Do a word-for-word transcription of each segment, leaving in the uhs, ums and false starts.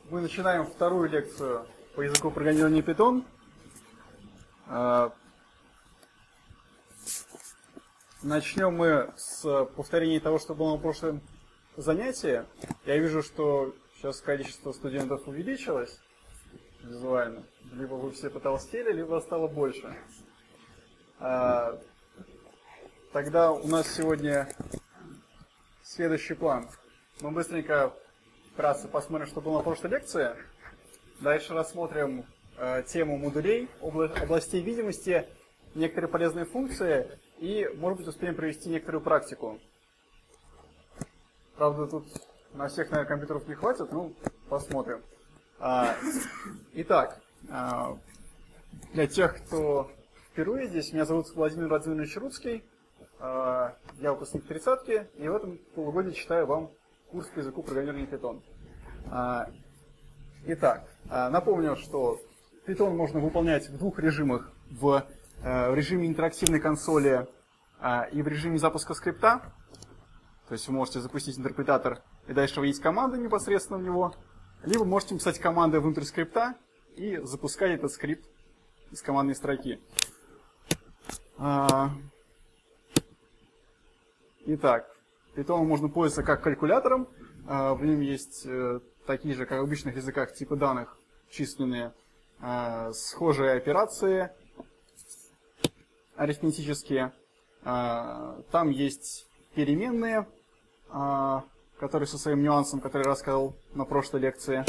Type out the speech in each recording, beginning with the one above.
Мы начинаем вторую лекцию по языку программирования Python. Начнем мы с повторения того, что было на прошлом занятии. Я вижу, что сейчас количество студентов увеличилось визуально. Либо вы все потолстели, либо стало больше. Тогда у нас сегодня следующий план. Мы быстренько вкратце посмотрим, что было на прошлой лекции. Дальше рассмотрим э, тему модулей, обла областей видимости, некоторые полезные функции и, может быть, успеем провести некоторую практику. Правда, тут на всех, наверное, компьютеров не хватит, ну, посмотрим. А, итак, а, для тех, кто впервые здесь, меня зовут Владимир Владимирович Руцкий, а, я выпускник тридцатки, и в этом полугодии читаю вам курс по языку программирования Python. А, итак, а, напомню, что Python можно выполнять в двух режимах. В, а, в режиме интерактивной консоли а, и в режиме запуска скрипта. То есть вы можете запустить интерпретатор и дальше вводить команды непосредственно в него. Либо можете писать команды внутрь скрипта и запускать этот скрипт из командной строки. А, итак. Python можно пользоваться как калькулятором. В нем есть такие же, как в обычных языках, типы данных численные, схожие операции арифметические. Там есть переменные, которые со своим нюансом, который я рассказал на прошлой лекции.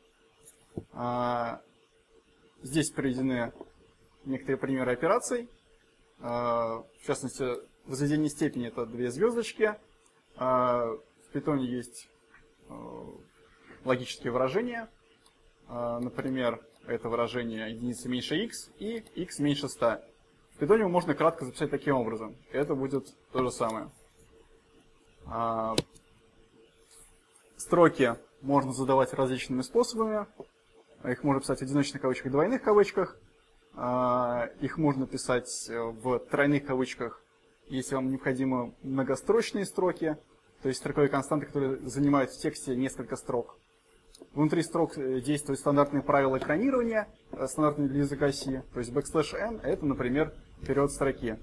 Здесь приведены некоторые примеры операций. В частности, возведение степени — это две звездочки. В Python есть логические выражения. Например, это выражение единица меньше x и x меньше ста. В Python можно кратко записать таким образом. Это будет то же самое. Строки можно задавать различными способами. Их можно писать в одиночных кавычках и двойных кавычках. Их можно писать в тройных кавычках, если вам необходимы многострочные строки, то есть строковые константы, которые занимают в тексте несколько строк. Внутри строк действуют стандартные правила экранирования, стандартные для языка C, то есть backslash n — это, например, период строки.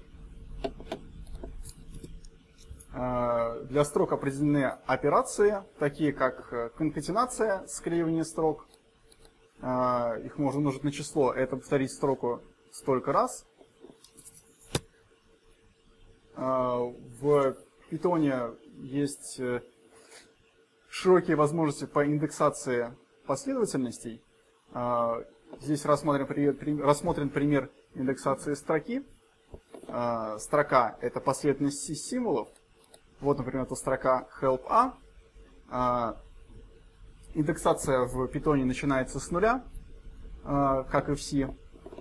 Для строк определены операции, такие как конкатенация, склеивание строк. Их можно умножить на число, это повторить строку столько раз. В Python есть широкие возможности по индексации последовательностей. Здесь рассмотрен, рассмотрен пример индексации строки. Строка — это последовательность символов. Вот, например, это строка help a. Индексация в Python начинается с нуля, как и в C.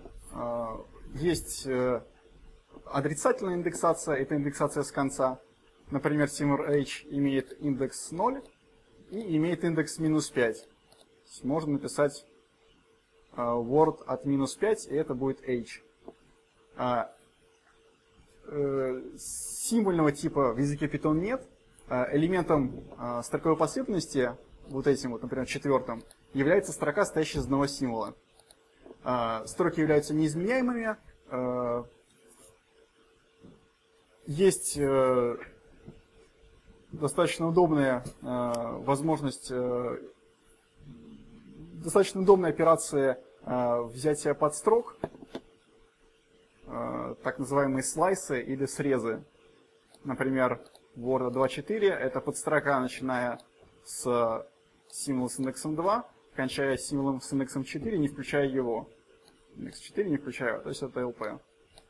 Есть отрицательная индексация — это индексация с конца. Например, Seymour H имеет индекс ноль и имеет индекс минус пять. Можно написать word от минус пять, и это будет H. Символьного типа в языке Python нет. Элементом строковой последовательности, вот этим, вот, например, четвертым, является строка, состоящая из одного символа. Строки являются неизменяемыми. Есть э, достаточно удобная э, возможность, э, достаточно удобная операция э, взятия подстрок, э, так называемые слайсы или срезы. Например, Word два точка четыре — это подстрока, начиная с символа с индексом два, кончая символом с индексом четыре, не включая его. Индекс четыре не включая его, то есть это эл пи.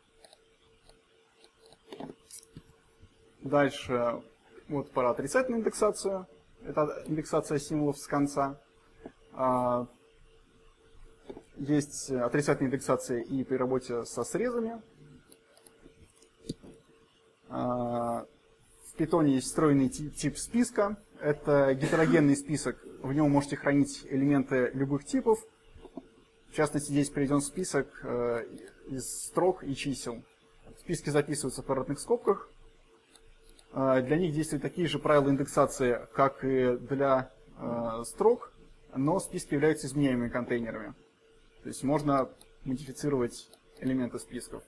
Дальше вот про отрицательную индексацию. Это индексация символов с конца. Есть отрицательная индексация и при работе со срезами. В Python есть встроенный тип списка. Это гетерогенный список. В нем можете хранить элементы любых типов. В частности, здесь приведен список из строк и чисел. Списки записываются в квадратных скобках. Для них действуют такие же правила индексации, как и для э, строк. но списки являются изменяемыми контейнерами. То есть можно модифицировать элементы списков.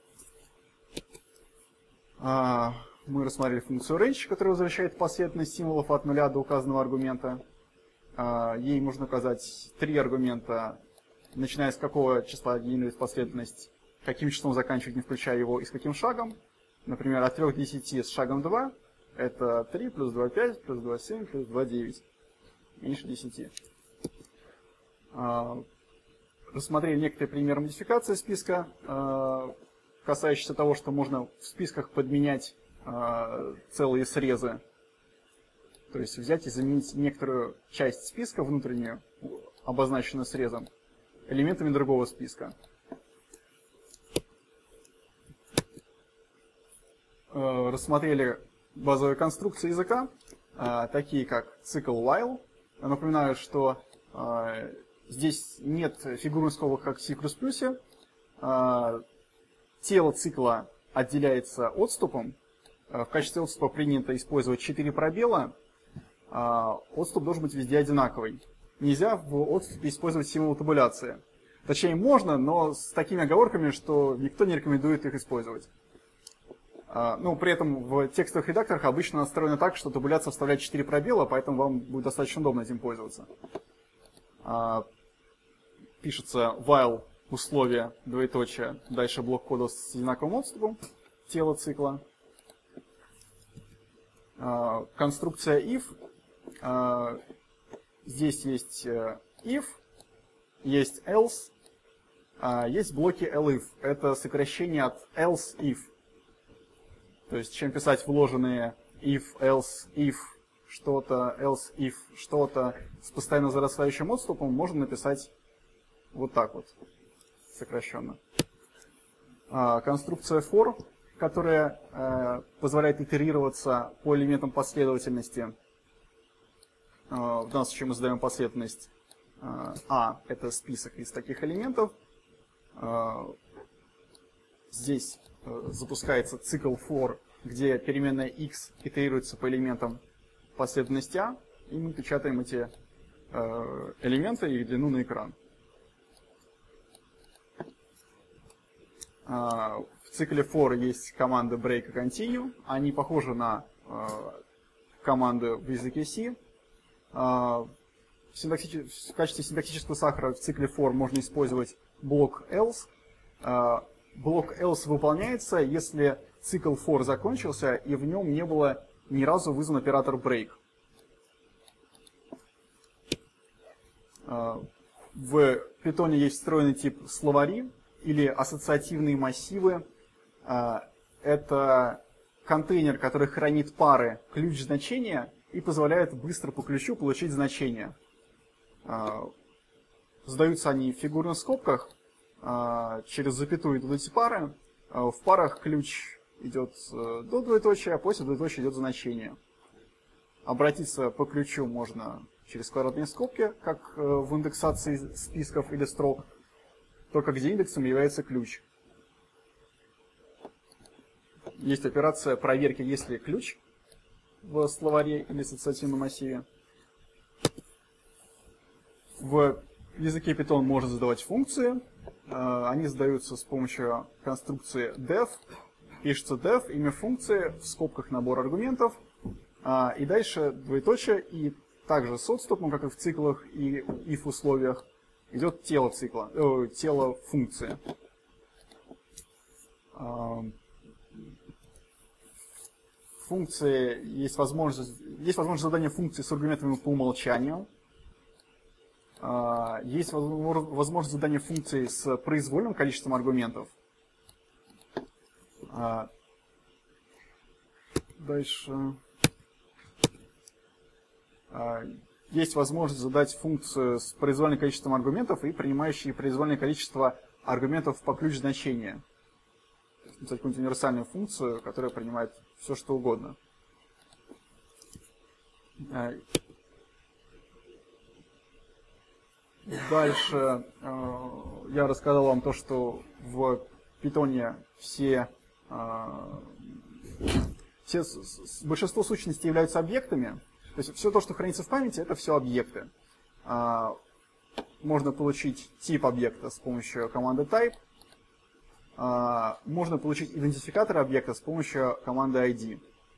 Мы рассмотрели функцию range, которая возвращает последовательность символов от нуля до указанного аргумента. Ей можно указать три аргумента, начиная с какого числа генерирует последовательность, каким числом заканчивать, не включая его, и с каким шагом. Например, от трёх до десяти с шагом два. Это три плюс два пять, плюс два семь, плюс два девять. Меньше десяти. Рассмотрели некоторые примеры модификации списка, касающиеся того, что можно в списках подменять целые срезы. То есть взять и заменить некоторую часть списка, внутреннюю, обозначенную срезом, элементами другого списка. Рассмотрели базовые конструкции языка, такие как цикл while. Напоминаю, что здесь нет фигурных скобок, как в си плюс плюс. Тело цикла отделяется отступом. В качестве отступа принято использовать четыре пробела. Отступ должен быть везде одинаковый. Нельзя в отступе использовать символ табуляции. Точнее, можно, но с такими оговорками, что никто не рекомендует их использовать. Ну, при этом в текстовых редакторах обычно настроено так, что табуляция вставляет четыре пробела, поэтому вам будет достаточно удобно этим пользоваться. Пишется while условие, двоеточие, дальше блок кода с одинаковым отступом, тело цикла. Конструкция if. Здесь есть if, есть else, есть блоки elif. Это сокращение от else if. То есть, чем писать вложенные if, else, if, что-то, else, if, что-то с постоянно зарастающим отступом, можно написать вот так вот, сокращенно. Конструкция for, которая позволяет итерироваться по элементам последовательности. В данном случае мы задаем последовательность А, это список из таких элементов. Здесь запускается цикл for, где переменная x итерируется по элементам последовательности А, и мы печатаем эти элементы и их длину на экран. В цикле for есть команды break и continue. Они похожи на команды в языке C. В качестве синтаксического сахара в цикле for можно использовать блок else. Блок else выполняется, если цикл for закончился и в нем не было ни разу вызван оператор break. В Python есть встроенный тип словари или ассоциативные массивы. Это контейнер, который хранит пары ключ-значения и позволяет быстро по ключу получить значение. Задаются они в фигурных скобках. Через запятую идут эти пары. В парах ключ идет до двоеточия, а после двоеточия идет значение. Обратиться по ключу можно через квадратные скобки, как в индексации списков или строк, только где индексом является ключ. Есть операция проверки, есть ли ключ в словаре или ассоциативном массиве. В языке Python можно задавать функции. Они задаются с помощью конструкции def. Пишется def, имя функции, в скобках набор аргументов. И дальше двоеточие, и также с отступом, как и в циклах и if условиях, идет тело цикла, э, тело функции. Функции есть возможность, есть возможность задания функции с аргументами по умолчанию. Есть возможность задания функции с произвольным количеством аргументов. Дальше. Есть возможность задать функцию с произвольным количеством аргументов и принимающие произвольное количество аргументов по ключ значения. Написать какую-нибудь универсальную функцию, которая принимает все, что угодно. Дальше э, я рассказал вам то, что в Python все, э, все с, большинство сущностей являются объектами. То есть все то, что хранится в памяти, это все объекты. Э, можно получить тип объекта с помощью команды type. Можно получить идентификатор объекта с помощью команды ай ди.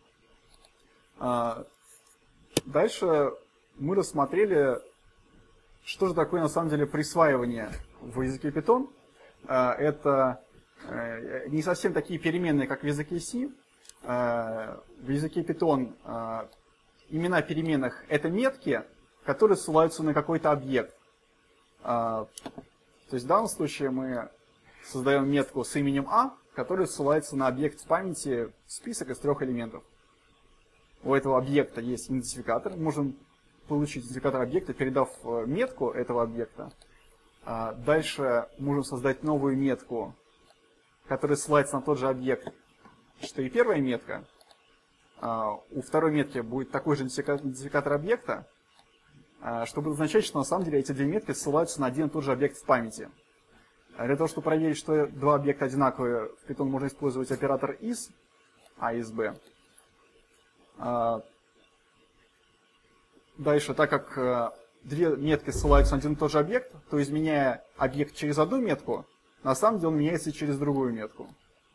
Дальше мы рассмотрели, что же такое на самом деле присваивание в языке Python. Это не совсем такие переменные, как в языке C. В языке Python имена переменных — это метки, которые ссылаются на какой-то объект. То есть в данном случае мы создаем метку с именем А, которая ссылается на объект в памяти, список из трех элементов. У этого объекта есть идентификатор. Мы можем получить идентификатор объекта, передав метку этого объекта. Дальше можем создать новую метку, которая ссылается на тот же объект, что и первая метка. У второй метки будет такой же идентификатор объекта, что будет означать, что на самом деле эти две метки ссылаются на один и тот же объект в памяти. Для того, чтобы проверить, что два объекта одинаковые, в Python можно использовать оператор is, а из b. Дальше, так как две метки ссылаются на один и тот же объект, то изменяя объект через одну метку, на самом деле он меняется через другую метку.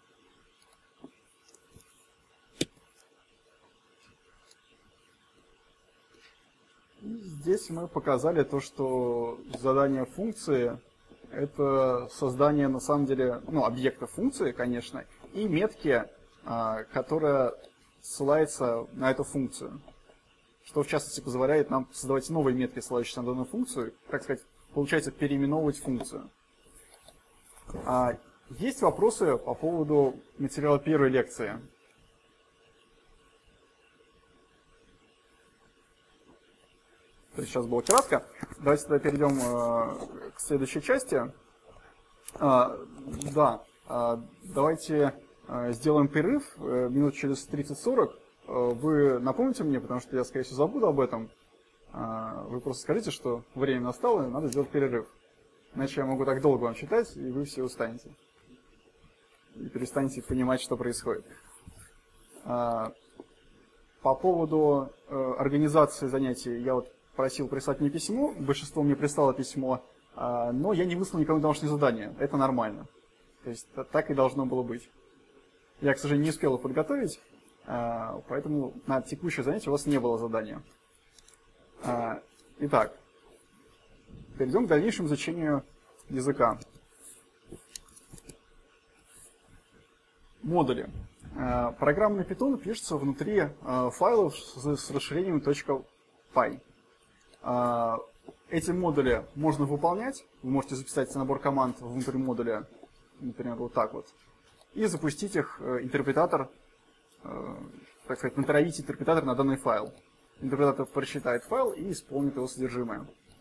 И здесь мы показали то, что задание функции — это создание, на самом деле, ну, объекта функции, конечно, и метки, которая ссылается на эту функцию. Что, в частности, позволяет нам создавать новые метки, ссылающиеся на данную функцию, так сказать, получается, переименовывать функцию. Есть вопросы по поводу материала первой лекции? То есть сейчас было кратко. Давайте тогда перейдем э, к следующей части. А, да, а, давайте э, сделаем перерыв э, минут через тридцать-сорок. Э, вы напомните мне, потому что я, скорее всего, забуду об этом. А, вы просто скажите, что время настало, и надо сделать перерыв. Иначе я могу так долго вам читать, и вы все устанете. И перестанете понимать, что происходит. А, по поводу э, организации занятий я вот просил прислать мне письмо, большинство мне прислало письмо, но я не выслал никому домашнее задание. Это нормально. То есть так и должно было быть. Я, к сожалению, не успел его подготовить, поэтому на текущее занятие у вас не было задания. Итак, перейдем к дальнейшему изучению языка. Модули. Программа на Python пишется внутри файлов с расширением .py. Эти модули можно выполнять. Вы можете записать набор команд внутри модуля, например, вот так вот, и запустить их интерпретатор, так сказать, натравить интерпретатор на данный файл. Интерпретатор прочитает файл и исполнит его содержимое.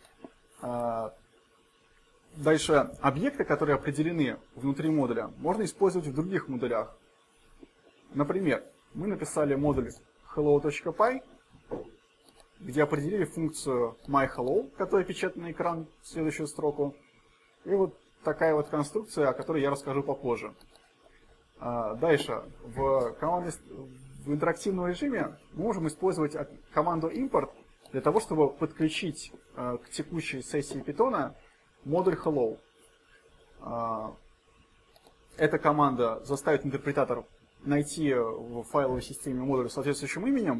Дальше объекты, которые определены внутри модуля, можно использовать в других модулях. Например, мы написали модуль hello.py, где определили функцию myHello, которая печатает на экран в следующую строку. И вот такая вот конструкция, о которой я расскажу попозже. Дальше, в, команде, в интерактивном режиме мы можем использовать команду import для того, чтобы подключить к текущей сессии Python модуль hello. Эта команда заставит интерпретатор найти в файловой системе модуль с соответствующим именем.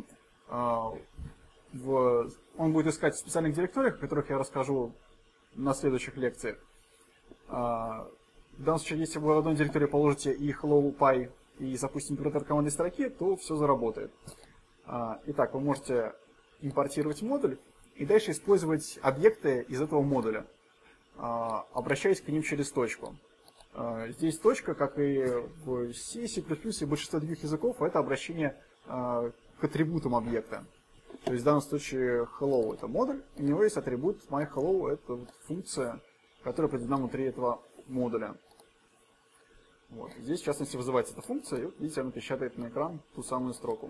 В, он будет искать в специальных директориях, о которых я расскажу на следующих лекциях. В данном случае, если вы в одной директории положите и hello.py и запустите интерпретатор командной строки, то все заработает. Итак, вы можете импортировать модуль и дальше использовать объекты из этого модуля, обращаясь к ним через точку. Здесь точка, как и в C, C++ и большинстве других языков, это обращение к атрибутам объекта. То есть в данном случае hello это модуль, у него есть атрибут myHello, это функция, которая определена внутри этого модуля. Вот. Здесь, в частности, вызывается эта функция, и вот, видите, она печатает на экран ту самую строку.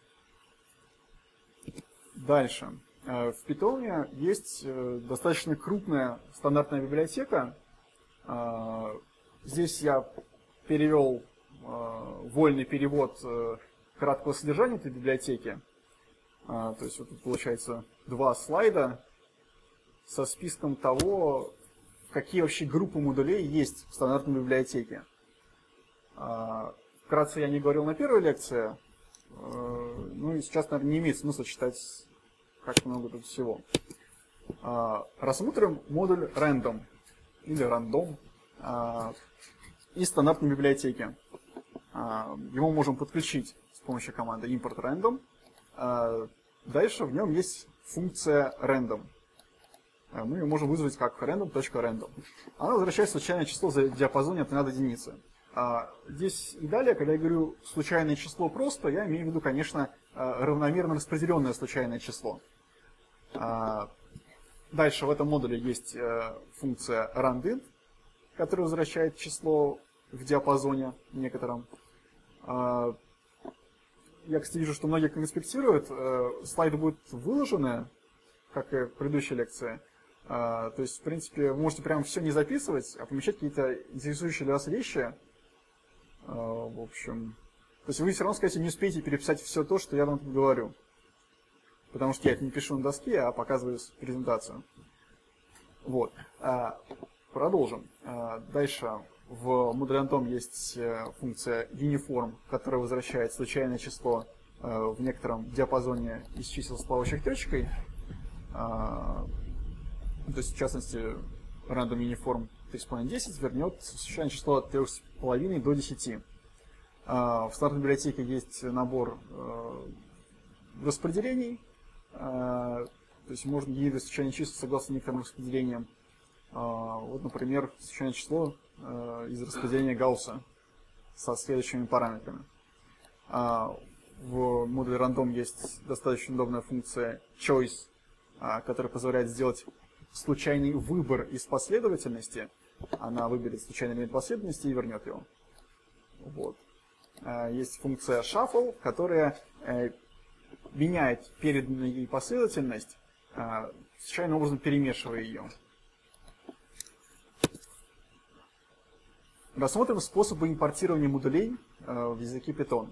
Дальше. В Python есть достаточно крупная стандартная библиотека. Здесь я перевел вольный перевод краткого содержания этой библиотеки. То есть вот тут получается два слайда со списком того, какие вообще группы модулей есть в стандартной библиотеке. Вкратце я не говорил на первой лекции, ну и сейчас, наверное, не имеет смысла читать, как много тут всего. Рассмотрим модуль random или random из стандартной библиотеки. Его можем подключить с помощью команды import random. Дальше в нем есть функция random. Мы ее можем вызвать как random.random. Она возвращает случайное число за диапазоне от нуля до единицы. Здесь и далее, когда я говорю случайное число просто, я имею в виду, конечно, равномерно распределенное случайное число. Дальше в этом модуле есть функция runInt, которая возвращает число в диапазоне некотором. Я, кстати, вижу, что многие конспектируют. Слайды будут выложены, как и в предыдущей лекции. То есть, в принципе, вы можете прям все не записывать, а помещать какие-то интересующие для вас вещи. В общем, то есть вы все равно, скорее всего, не успеете переписать все то, что я вам тут говорю. Потому что я это не пишу на доске, а показываю презентацию. Вот. Продолжим. Дальше в модуле random есть функция uniform, которая возвращает случайное число в некотором диапазоне из чисел с плавающей точкой. То есть, в частности, random uniform три с половиной десять вернет случайное число от трёх с половиной до десяти. В стандартной библиотеке есть набор распределений. То есть можно генерировать случайные числа согласно некоторым распределениям. Вот, например, случайное число из распределения Гаусса со следующими параметрами. В модуле random есть достаточно удобная функция choice, которая позволяет сделать случайный выбор из последовательности. Она выберет случайный элемент последовательности и вернет его. Вот. Есть функция shuffle, которая меняет переданную ей последовательность, случайным образом перемешивая ее. Рассмотрим способы импортирования модулей в языке Python.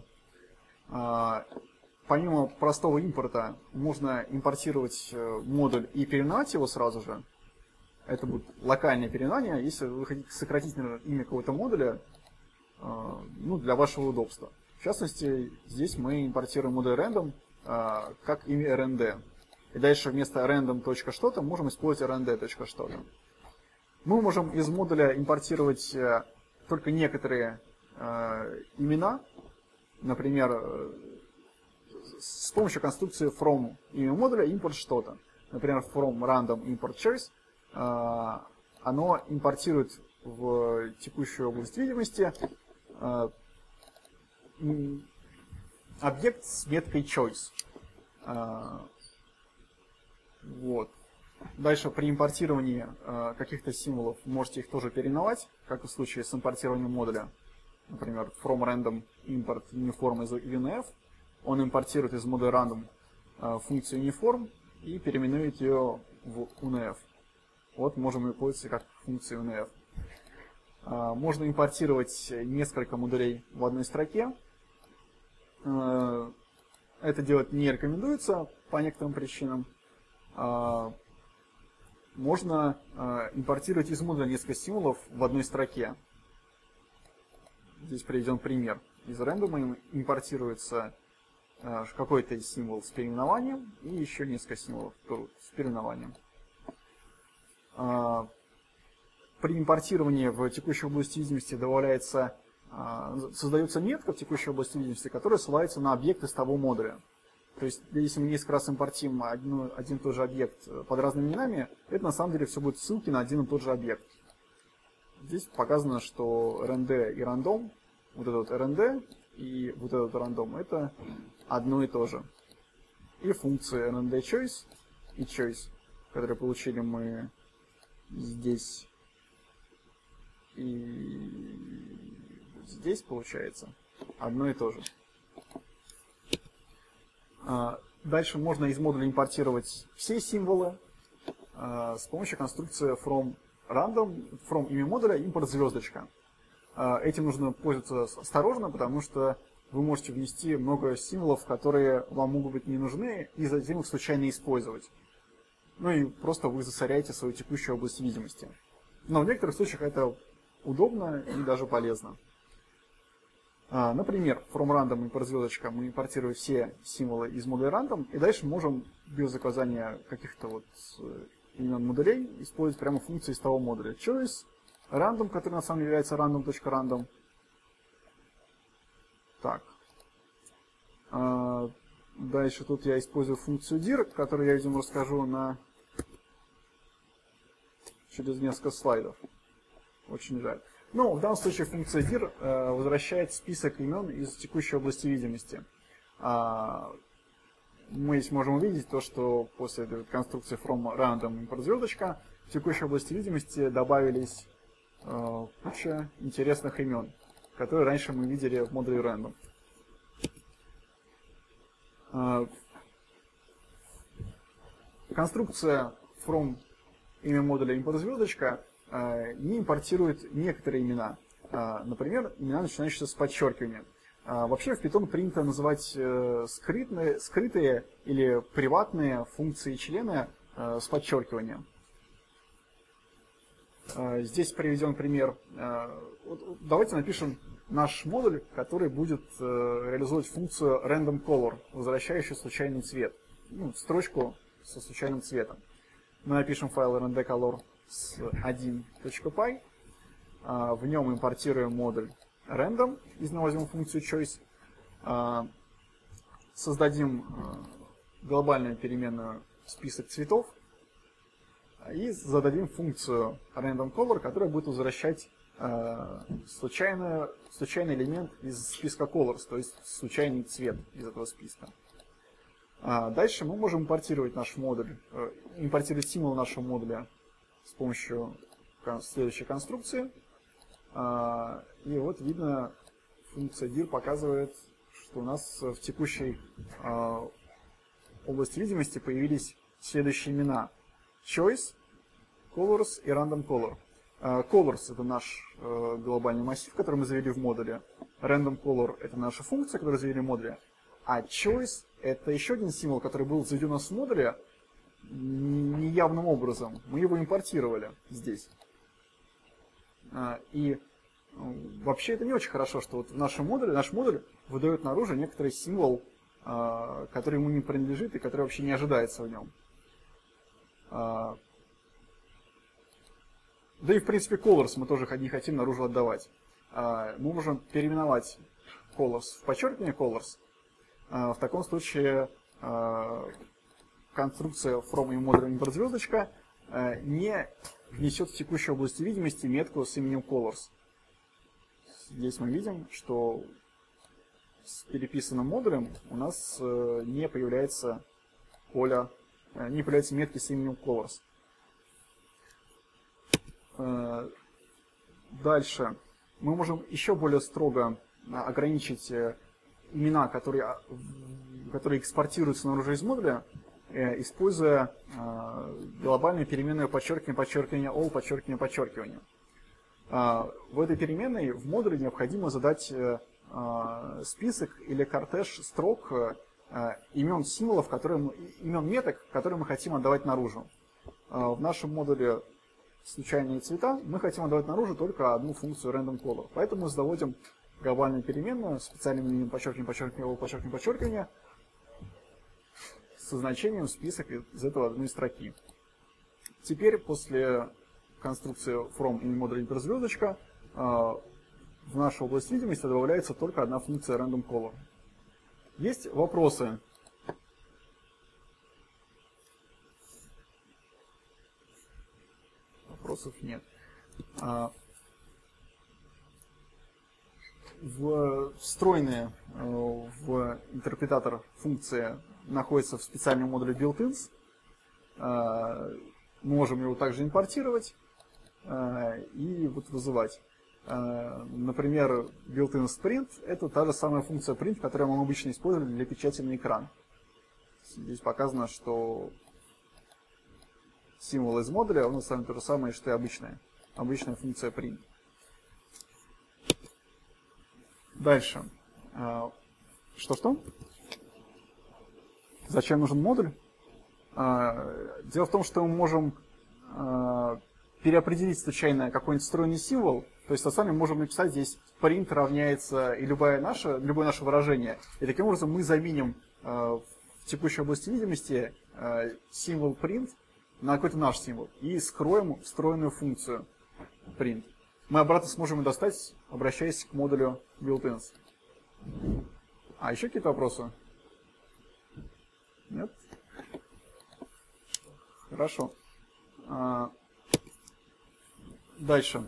Помимо простого импорта, можно импортировать модуль и переименовать его сразу же. Это будет локальное переименование, если вы хотите сократить, например, имя какого-то модуля, ну, для вашего удобства. В частности, здесь мы импортируем модуль random как имя rnd. И дальше вместо random.что-то можем использовать rnd.что-то. Мы можем из модуля импортировать только некоторые имена, например, с помощью конструкции from имя модуля import что-то. Например, from random import choice оно импортирует в текущую область видимости объект с меткой choice. Вот. Дальше при импортировании каких-то символов можете их тоже переименовать, как в случае с импортированием модуля. Например, from random import uniform из unf. Он импортирует из модуля random функцию uniform и переименует ее в unf. Вот можем ее пользоваться как функцию unf. Можно импортировать несколько модулей в одной строке. Это делать не рекомендуется по некоторым причинам. Можно импортировать из модуля несколько символов в одной строке. Здесь приведен пример. Из рандома импортируется какой-то символ с переименованием и еще несколько символов с переименованием. При импортировании в текущей области видимости добавляется, создается метка в текущей области видимости, которая ссылается на объект из того модуля. То есть, если мы несколько раз импортим один, один и тот же объект под разными именами, это на самом деле все будут ссылки на один и тот же объект. Здесь показано, что rnd и random, вот этот rnd и вот этот random, это одно и то же. И функции rnd_choice и choice, которые получили мы здесь и здесь, получается, одно и то же. Дальше можно из модуля импортировать все символы с помощью конструкции from random, from имя модуля import звездочка. Этим нужно пользоваться осторожно, потому что вы можете внести много символов, которые вам могут быть не нужны, и затем их случайно использовать. ну и просто вы засоряете свою текущую область видимости. Но в некоторых случаях это удобно и даже полезно. Например, from random import звездочка мы импортируем все символы из модуля random, и дальше можем без указания каких-то вот имен модулей использовать прямо функции из того модуля. Choice, random, который на самом деле является random.random. Так. Дальше тут я использую функцию dir, которую я, видимо, расскажу на через несколько слайдов. Очень жаль. Ну, в данном случае функция dir э, возвращает список имен из текущей области видимости. А, мы здесь можем увидеть то, что после этой конструкции from random import звездочка в текущей области видимости добавились э, куча интересных имен, которые раньше мы видели в модуле random. А, конструкция from имя модуля import звездочка не импортирует некоторые имена. Например, имена, начинающиеся с подчеркивания. Вообще в Python принято называть скрытные, скрытые или приватные функции члены с подчеркиванием. Здесь приведен пример. Давайте напишем наш модуль, который будет реализовывать функцию random color, возвращающую случайный цвет. Ну, строчку со случайным цветом. Мы напишем файл rndcolor с один.py, в нем импортируем модуль random, из него возьмем функцию choice, создадим глобальную переменную список цветов и зададим функцию random color, которая будет возвращать случайный, случайный элемент из списка colors, то есть случайный цвет из этого списка. Дальше мы можем импортировать наш модуль, импортировать символ нашего модуля с помощью следующей конструкции. И вот видно, функция dir показывает, что у нас в текущей области видимости появились следующие имена: choice, colors и random color. Colors — это наш глобальный массив, который мы завели в модуле. Random color — это наша функция, которую завели в модуле. А choice — это еще один символ, который был заведен у нас в модуле неявным образом. Мы его импортировали здесь. И вообще это не очень хорошо, что вот в нашем модуле, наш модуль выдает наружу некоторый символ, который ему не принадлежит и который вообще не ожидается в нем. Да и в принципе colors мы тоже не хотим наружу отдавать. Мы можем переименовать colors в подчеркивание colors. В таком случае конструкция from и модуля import звездочка не внесет в текущую область видимости метку с именем colors. Здесь мы видим, что с переписанным модулем у нас не появляется поле, не появляются метки с именем colors. Дальше мы можем еще более строго ограничить имена, которые, которые экспортируются наружу из модуля, используя глобальную переменную подчеркивание, подчеркивание, all, подчеркивание, подчеркивание. В этой переменной в модуле необходимо задать список или кортеж строк имен символов, которые мы, имен меток, которые мы хотим отдавать наружу. В нашем модуле случайные цвета мы хотим отдавать наружу только одну функцию random color. Поэтому мы заводим глобальную переменную с специальным именем подчеркивание, подчеркивание, подчеркивание, подчеркивание со значением список из этого одной строки. Теперь после конструкции from и модуля import звездочка в нашу область видимости добавляется только одна функция random color. Есть вопросы? Вопросов нет. Встроенные в интерпретатор функции находятся в специальном модуле built-ins. Мы можем его также импортировать и вот вызывать. Например, built-in print — это та же самая функция print, которую мы обычно используем для печати на экран. Здесь показано, что символ из модуля, он на самом деле то же самое, что и обычная, обычная функция print. Дальше. Что-что? Зачем нужен модуль? Дело в том, что мы можем переопределить случайно какой-нибудь встроенный символ, то есть, на самом деле, можем написать здесь print равняется и любое наше, любое наше выражение. И таким образом мы заменим в текущей области видимости символ print на какой-то наш символ и скроем встроенную функцию print. Мы обратно сможем ее достать, обращаясь к модулю built-ins. А еще какие-то вопросы? Нет? Хорошо. Дальше.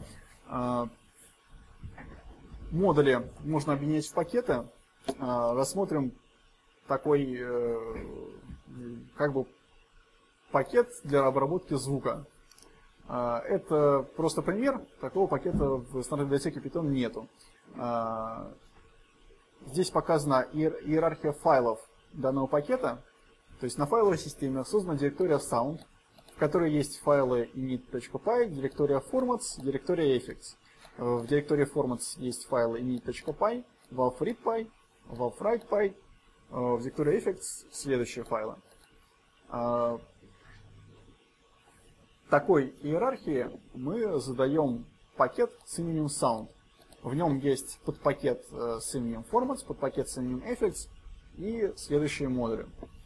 Модули можно объединять в пакеты. Рассмотрим такой как бы пакет для обработки звука. Это просто пример. Такого пакета в стандартной библиотеке Python нету. Здесь показана иерархия файлов данного пакета. То есть на файловой системе создана директория sound, в которой есть файлы init.py, директория formats, директория effects. В директории formats есть файлы init.py, valve.readpy, valve.writepy. В директории effects следующие файлы. В такой иерархии мы задаем пакет с именем sound. В нем есть подпакет с именем formats, подпакет с именем effects и следующие модули.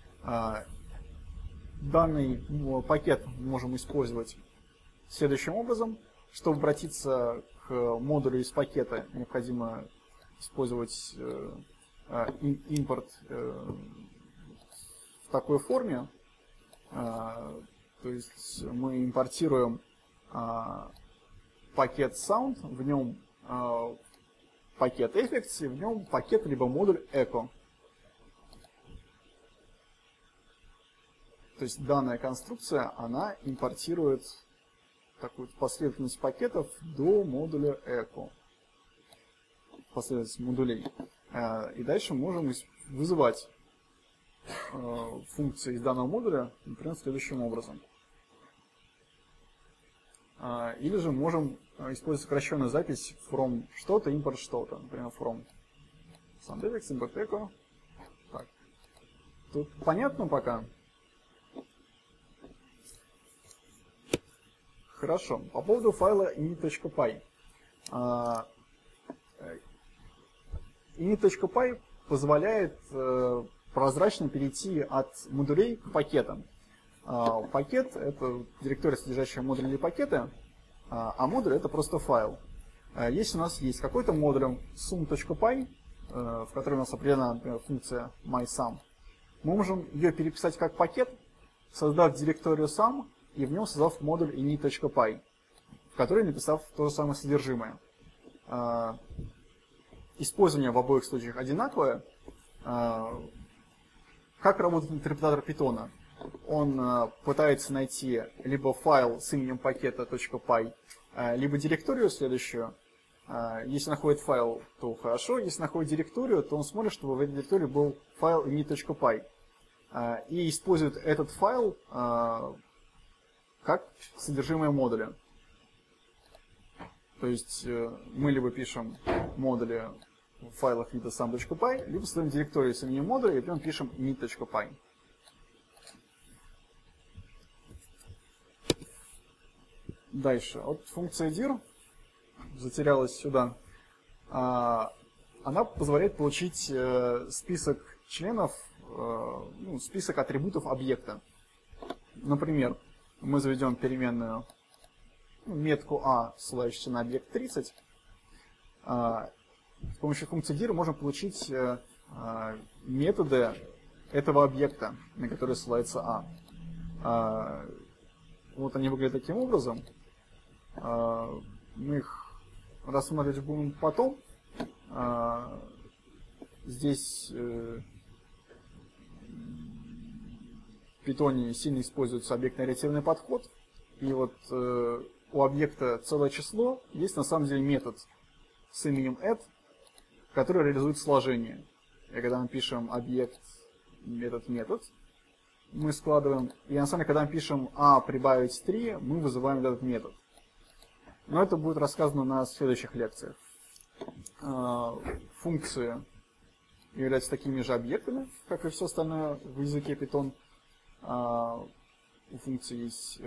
Данный пакет мы можем использовать следующим образом. Чтобы обратиться к модулю из пакета, необходимо использовать импорт в такой форме. То есть мы импортируем пакет sound, в нем пакет effects, и в нем пакет либо модуль echo. То есть данная конструкция, она импортирует такую последовательность пакетов до модуля echo. Последовательность модулей. И дальше можем вызывать функции из данного модуля, например, следующим образом. Или же можем использовать сокращенную запись from что-то, import что-то. Например, from soundeffects, import echo. Так. Тут понятно пока? Хорошо. По поводу файла init.py. init.py позволяет прозрачно перейти от модулей к пакетам. Пакет — это директория, содержащая модули или пакеты, а модуль — это просто файл. Если у нас есть какой-то модуль sum.py, в котором у нас определена, например, функция mySum, мы можем ее переписать как пакет, создав директорию sum и в нем создав модуль init.py, в который написав то же самое содержимое. Использование в обоих случаях одинаковое. Как работает интерпретатор Python? Он пытается найти либо файл с именем пакета .py, либо директорию следующую. Если находит файл, то хорошо. Если находит директорию, то он смотрит, чтобы в этой директории был файл init.py. И использует этот файл как содержимое модуля. То есть мы либо пишем модули в файлах вида sum.py, либо создаем директорию с именем модуля и прям пишем init.py. Дальше. Вот функция dir затерялась сюда. Она позволяет получить список членов, ну, список атрибутов объекта. Например, мы заведем переменную метку a, ссылающуюся на объект тридцать. С помощью функции dir можем получить методы этого объекта, на который ссылается a. Вот они выглядят таким образом. Мы их рассматривать будем потом. Здесь в Python сильно используется объектно-ориентированный подход. И вот у объекта целое число есть на самом деле метод с именем add, который реализует сложение. И когда мы пишем объект метод метод, мы складываем, и на самом деле, когда мы пишем a прибавить три, мы вызываем этот метод. Но это будет рассказано на следующих лекциях. Функции являются такими же объектами, как и все остальное в языке Python. У функции есть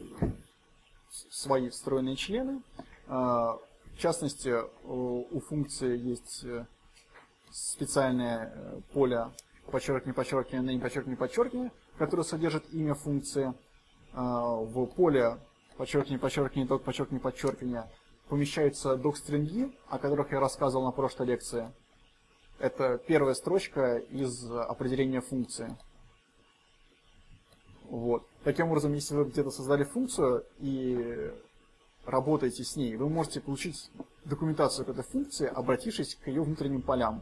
свои встроенные члены. В частности, у функции есть специальное поле подчеркивание, подчеркивание, name, подчеркивание, подчеркивание, которое содержит имя функции. В поле подчеркивание, подчеркивание, док, подчеркивание, подчеркивание помещаются док-стринги, о которых я рассказывал на прошлой лекции. Это первая строчка из определения функции. Вот. Таким образом, если вы где-то создали функцию и работаете с ней, вы можете получить документацию к этой функции, обратившись к ее внутренним полям.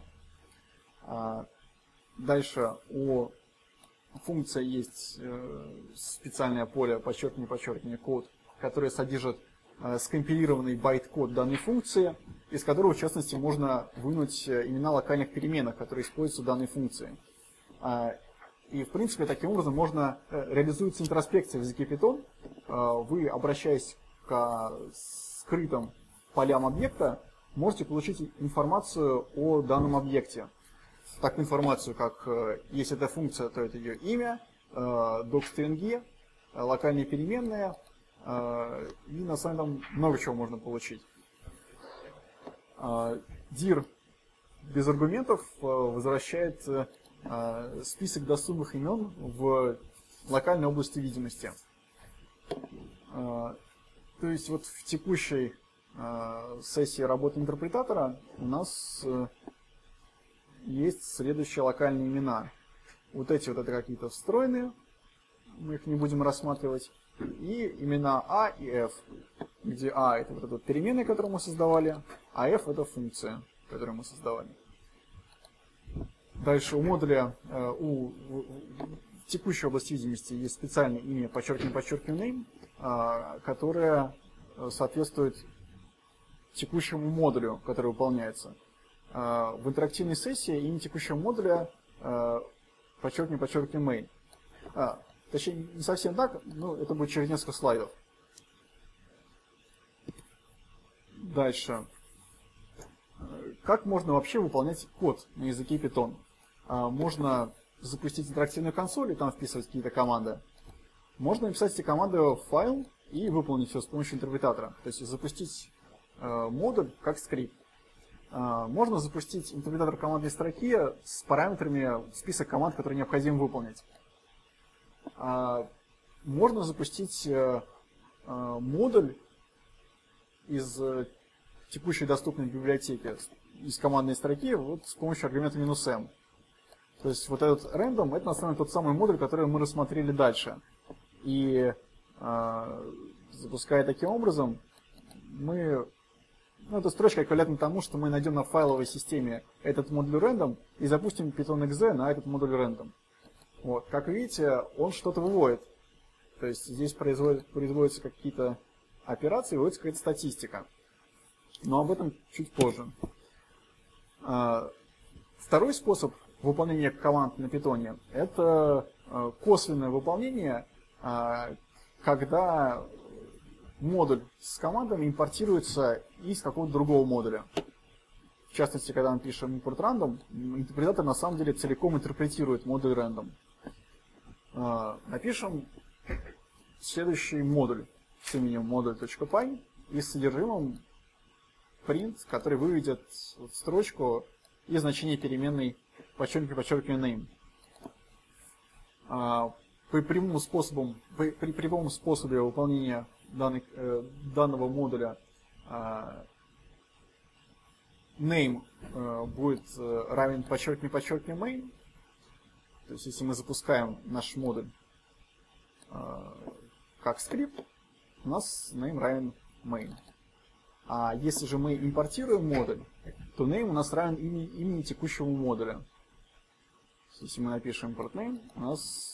Дальше у функции есть специальное поле подчеркивание, подчеркивание, код, которое содержит скомпилированный байт-код данной функции, из которого, в частности, можно вынуть имена локальных переменных, которые используются в данной функции. И, в принципе, таким образом можно реализуется интроспекция в языке Python. Вы, обращаясь к скрытым полям объекта, можете получить информацию о данном объекте. Такую информацию, как если это функция, то это ее имя, док-стринги, локальные переменные, и на самом деле много чего можно получить. dir без аргументов возвращает список доступных имен в локальной области видимости. То есть вот в текущей сессии работы интерпретатора у нас есть следующие локальные имена. Вот эти вот это какие-то встроенные, мы их не будем рассматривать. И имена A и F, где A это вот эта переменная, которую мы создавали, а F это функция, которую мы создавали. Дальше у модуля, у текущей области видимости есть специальное имя подчеркивание, подчеркивание name, которое соответствует текущему модулю, который выполняется. В интерактивной сессии имя текущего модуля подчеркивание, подчеркивание main. Точнее, не совсем так, но это будет через несколько слайдов. Дальше. Как можно вообще выполнять код на языке Python? Можно запустить интерактивную консоль и там вписывать какие-то команды. Можно написать эти команды в файл и выполнить все с помощью интерпретатора. То есть запустить модуль как скрипт. Можно запустить интерпретатор командной строки с параметрами список команд, которые необходимо выполнить. Можно запустить модуль из текущей доступной библиотеки, из командной строки, вот с помощью аргумента -m. То есть вот этот random, это на самом деле тот самый модуль, который мы рассмотрели дальше. И запуская таким образом, мы... Ну, эта строчка эквивалентна тому, что мы найдем на файловой системе этот модуль random и запустим Python.exe на этот модуль random. Вот. Как видите, он что-то выводит. То есть здесь производит, производятся какие-то операции, выводится какая-то статистика. Но об этом чуть позже. Второй способ выполнения команд на Python — это косвенное выполнение, когда модуль с командами импортируется из какого-то другого модуля. В частности, когда мы пишем import random, интерпретатор на самом деле целиком интерпретирует модуль random. Напишем следующий модуль с именем модуль.py и с содержимым print, который выведет строчку и значение переменной подчеркивание, подчеркивание name. При прямом способом, при, при прямом способе выполнения данных, э, данного модуля э, name э, будет э, равен подчеркивание, подчеркивание main. То есть если мы запускаем наш модуль э, как скрипт, у нас name равен main. А если же мы импортируем модуль, то name у нас равен имени, имени текущего модуля. Если мы напишем import name, у нас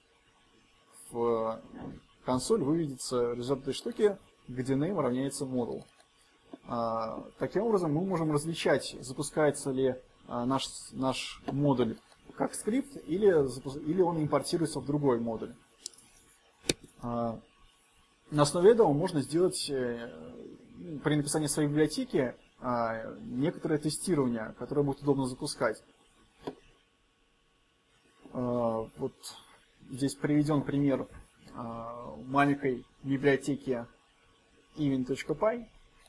в консоль выведется результат этой штуки, где name равняется модуль. А, таким образом мы можем различать, запускается ли а, наш, наш модуль как скрипт, или, или он импортируется в другой модуль. А, на основе этого можно сделать при написании своей библиотеки а, некоторое тестирование, которое будет удобно запускать. А, вот здесь приведен пример маленькой библиотеки even.py,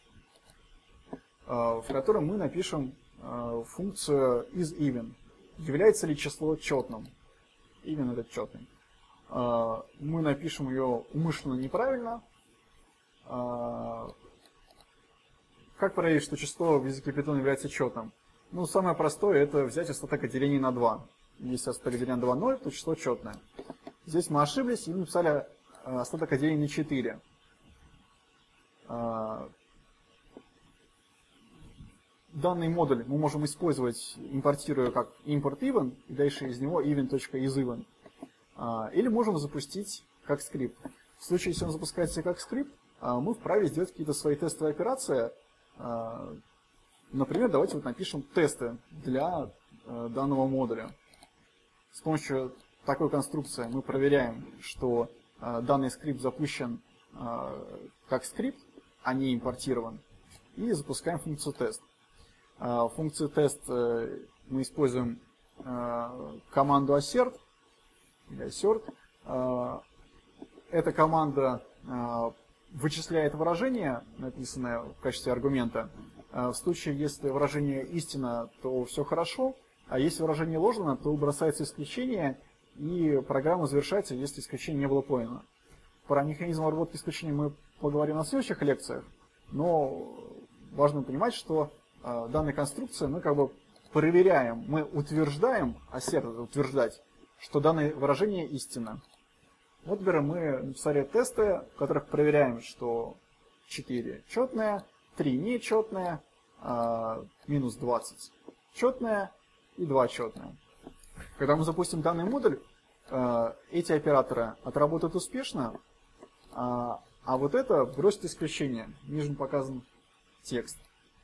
в которой мы напишем функцию isEven. Является ли число четным? Even это четный. Мы напишем ее умышленно неправильно. Как проверить, что число в языке Python является четным? Ну, самое простое — это взять остаток от деления на два. Если остаток от деления на два ноль, то число четное. Здесь мы ошиблись и написали остаток от деления на четыре. Данный модуль мы можем использовать, импортируя как import_even, и дальше из него even.isEven. Или можем запустить как скрипт. В случае, если он запускается как скрипт, мы вправе сделать какие-то свои тестовые операции. Например, давайте вот напишем тесты для данного модуля. С помощью такой конструкции мы проверяем, что данный скрипт запущен как скрипт, а не импортирован. И запускаем функцию тест. Функцию тест мы используем команду assert. Или assert. Эта команда вычисляет выражение, написанное в качестве аргумента. В случае, если выражение истина, то все хорошо, а если выражение ложно, то бросается исключение, и программа завершается, если исключение не было поймано. Про механизм обработки исключений мы поговорим на следующих лекциях, но важно понимать, что данной конструкцией мы как бы проверяем, мы утверждаем, assert утверждать, что данное выражение истина. Вот, например, мы написали тесты, в которых проверяем, что четыре четное, три нечетное, минус двадцать четное и два четное. Когда мы запустим данный модуль, эти операторы отработают успешно, а вот это бросит исключение. Ниже показан текст.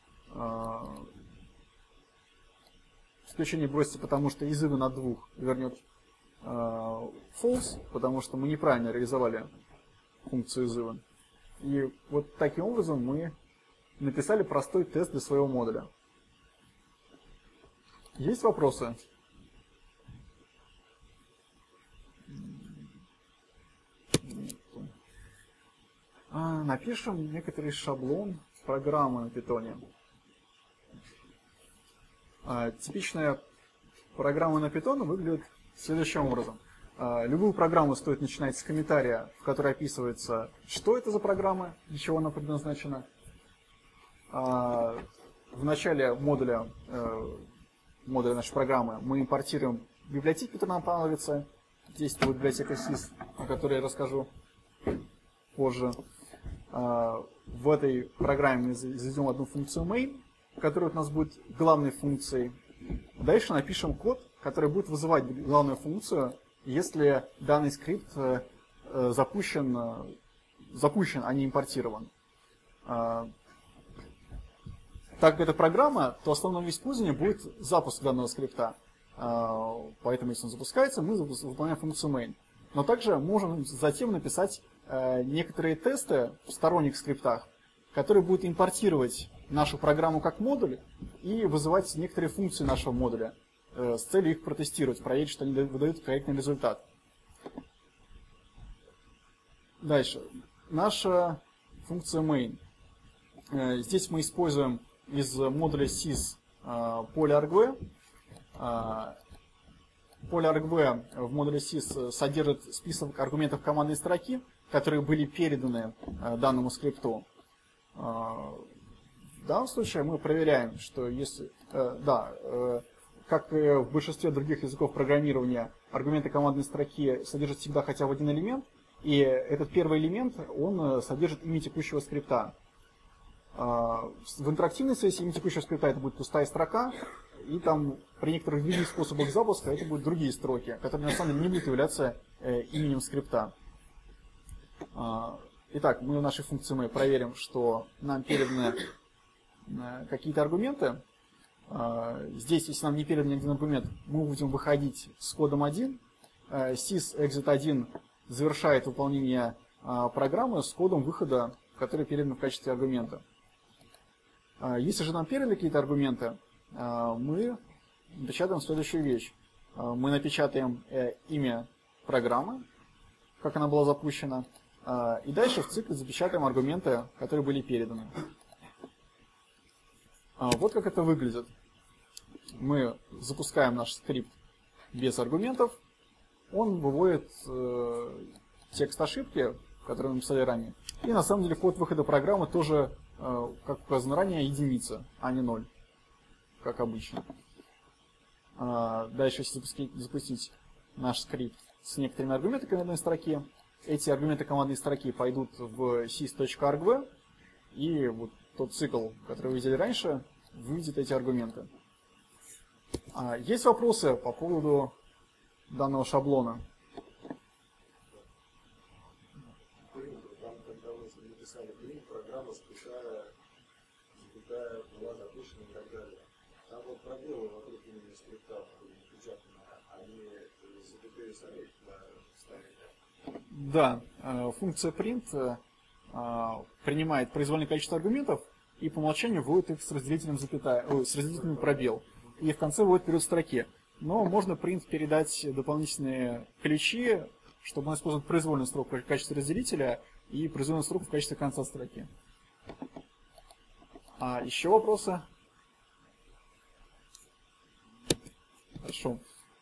Исключение бросится, потому что isEven от двух вернет false, потому что мы неправильно реализовали функцию isEven. И вот таким образом мы написали простой тест для своего модуля. Есть вопросы? А, напишем некоторый шаблон программы на Python. А, типичная программа на Python выглядит следующим образом. Любую программу стоит начинать с комментария, в котором описывается, что это за программа, для чего она предназначена. В начале модуля, модуля нашей программы мы импортируем библиотеки, которые нам понадобятся. Здесь будет библиотека sys, о которой я расскажу позже. В этой программе мы заведем одну функцию main, которая у нас будет главной функцией. Дальше напишем код, который будет вызывать главную функцию, если данный скрипт запущен, запущен, а не импортирован. Так как это программа, то основным использованием будет запуск данного скрипта. Поэтому, если он запускается, мы выполняем функцию main. Но также можем затем написать некоторые тесты в сторонних скриптах, которые будут импортировать нашу программу как модуль и вызывать некоторые функции нашего модуля с целью их протестировать, проверить, что они выдают корректный результат. Дальше. Наша функция main. Здесь мы используем из модуля sys поле argv. Поле argv в модуле sys содержит список аргументов командной строки, которые были переданы данному скрипту. В данном случае мы проверяем, что если... Да, как и в большинстве других языков программирования, аргументы командной строки содержат всегда хотя бы один элемент, и этот первый элемент, он содержит имя текущего скрипта. В интерактивной сессии имя текущего скрипта это будет пустая строка, и там при некоторых других способах запуска это будут другие строки, которые на самом деле не будут являться именем скрипта. Итак, мы в нашей функции мы проверим, что нам переданы какие-то аргументы. Здесь, если нам не передан ни один аргумент, мы будем выходить с кодом один. sys exit один завершает выполнение программы с кодом выхода, который передан в качестве аргумента. Если же нам передали какие-то аргументы, мы напечатаем следующую вещь. Мы напечатаем имя программы, как она была запущена, и дальше в цикле запечатаем аргументы, которые были переданы. Вот как это выглядит. Мы запускаем наш скрипт без аргументов, он выводит текст ошибки, который мы написали ранее. И на самом деле код выхода программы тоже, как указано ранее, единица, а не ноль, как обычно. Дальше, если запустить, запустить наш скрипт с некоторыми аргументами командной строки, эти аргументы командной строки пойдут в sys.argv, и вот тот цикл, который вы видели раньше, выведет эти аргументы. Есть вопросы по поводу данного шаблона? Там, когда вы написали print, программа запятая, запятая была запущена и так далее. Там вот пробелы вокруг имени скрипта напечатаны, они запятые сами ставили. Да, функция print принимает произвольное количество аргументов и по умолчанию вводит их с разделителем запятая, ой, с разделителем пробел. И в конце вводит период строки. Но можно print передать дополнительные ключи, чтобы он использовал произвольную строку в качестве разделителя и произвольную строку в качестве конца строки. А еще вопросы? Хорошо.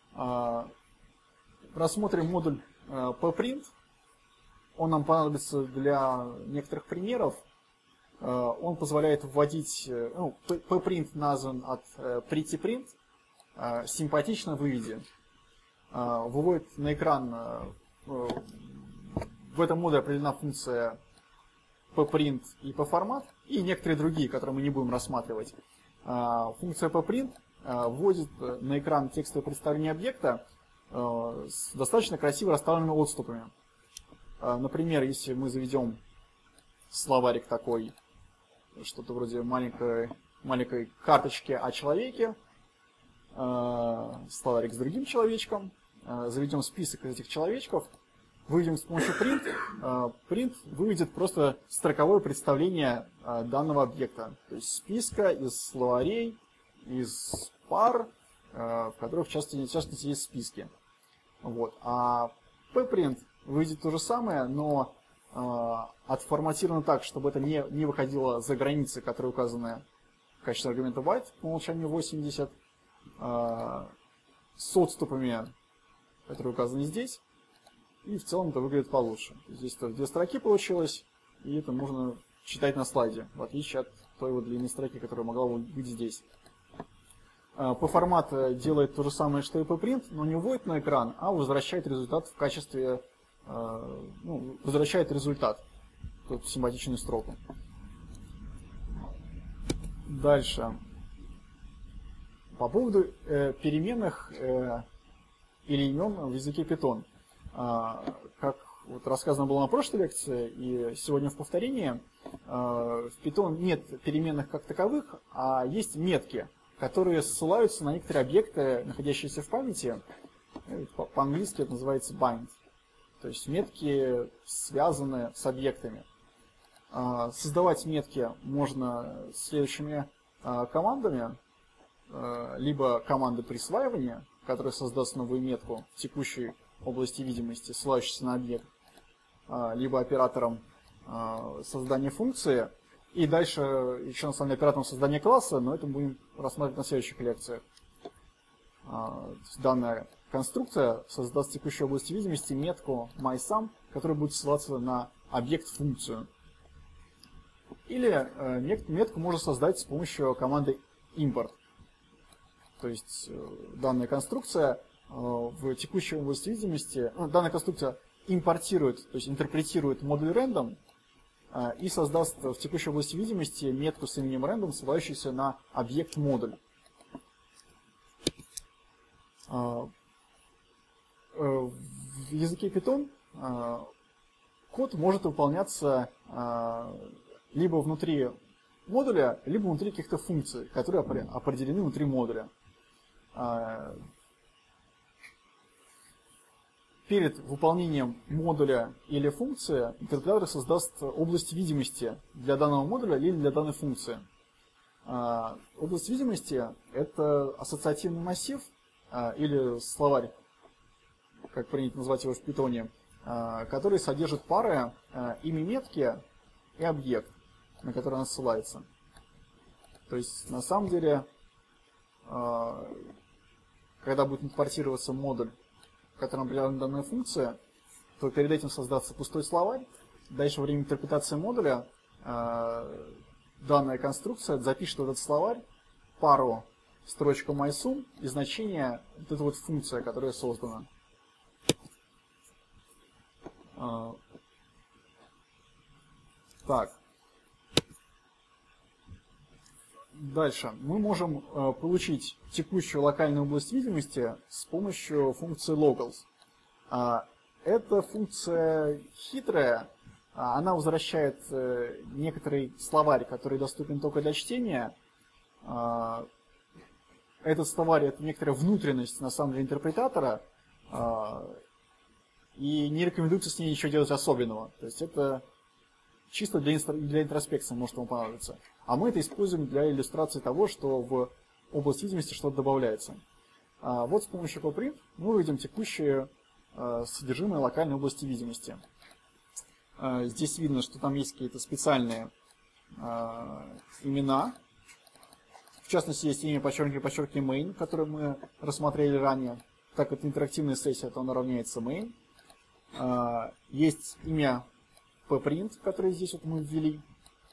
Рассмотрим модуль pprint. Он нам понадобится для некоторых примеров. Он позволяет вводить, ну, pprint назван от prettyprint, симпатично выведи. Выводит на экран, в этом модуле определена функция pprint и pformat, и некоторые другие, которые мы не будем рассматривать. Функция pprint вводит на экран текстовое представление объекта с достаточно красиво расставленными отступами. Например, если мы заведем словарик такой, что-то вроде маленькой, маленькой карточки о человеке, словарик с другим человечком, заведем список из этих человечков, выведем с помощью print, print выведет просто строковое представление данного объекта, то есть списка из словарей, из пар, в которых в частности, в частности есть списки. Вот. А pprint выйдет то же самое, но отформатировано так, чтобы это не, не выходило за границы, которые указаны в качестве аргумента byte по умолчанию восемьдесят, с отступами, которые указаны здесь, и в целом это выглядит получше. Здесь две строки получилось, и это можно читать на слайде, в отличие от той вот длинной строки, которая могла быть здесь. Pformat делает то же самое, что и pprint, но не вводит на экран, а возвращает результат в качестве, ну, возвращает результат, тут симпатичную строку. Дальше. По поводу э, переменных э, или имен в языке Python. А, как вот рассказано было на прошлой лекции и сегодня в повторении, а, в Python нет переменных как таковых, а есть метки, которые ссылаются на некоторые объекты, находящиеся в памяти. По-английски это называется bind. То есть метки связаны с объектами. А, создавать метки можно следующими а, командами. Либо команды присваивания, которая создаст новую метку в текущей области видимости, ссылающейся на объект, либо оператором создания функции, и дальше еще на самом деле оператором создания класса, но это мы будем рассматривать на следующих лекциях. Данная конструкция создаст в текущей области видимости метку mySum, которая будет ссылаться на объект-функцию. Или метку можно создать с помощью команды import. То есть данная конструкция в текущей области видимости, ну, данная конструкция импортирует, то есть интерпретирует модуль random и создаст в текущей области видимости метку с именем random, ссылающуюся на объект модуль. В языке Python код может выполняться либо внутри модуля, либо внутри каких-то функций, которые определены внутри модуля. Перед выполнением модуля или функции интерпретатор создаст область видимости для данного модуля или для данной функции. Область видимости – это ассоциативный массив или словарь как принято назвать его в Python, который содержит пары имя метки и объект, на который она ссылается. То есть, на самом деле, когда будет импортироваться модуль, в котором определена данная функция, то перед этим создастся пустой словарь. Дальше во время интерпретации модуля данная конструкция запишет в этот словарь пару строчка MySum и значение вот эта вот функция, которая создана. Так. Дальше. Мы можем получить текущую локальную область видимости с помощью функции locals. Эта функция хитрая. Она возвращает некоторый словарь, который доступен только для чтения. Этот словарь — это некоторая внутренность, на самом деле, интерпретатора. И не рекомендуется с ней ничего делать особенного. То есть это чисто для, для интроспекции может вам понадобиться. А мы это используем для иллюстрации того, что в область видимости что-то добавляется. А вот с помощью CoPrint мы увидим текущее а, содержимое локальной области видимости. А, здесь видно, что там есть какие-то специальные а, имена. В частности, есть имя подчеркивание подчеркивание main, которое мы рассмотрели ранее. Так как это интерактивная сессия, то она равняется main. А, есть имя pprint, которое здесь вот мы ввели.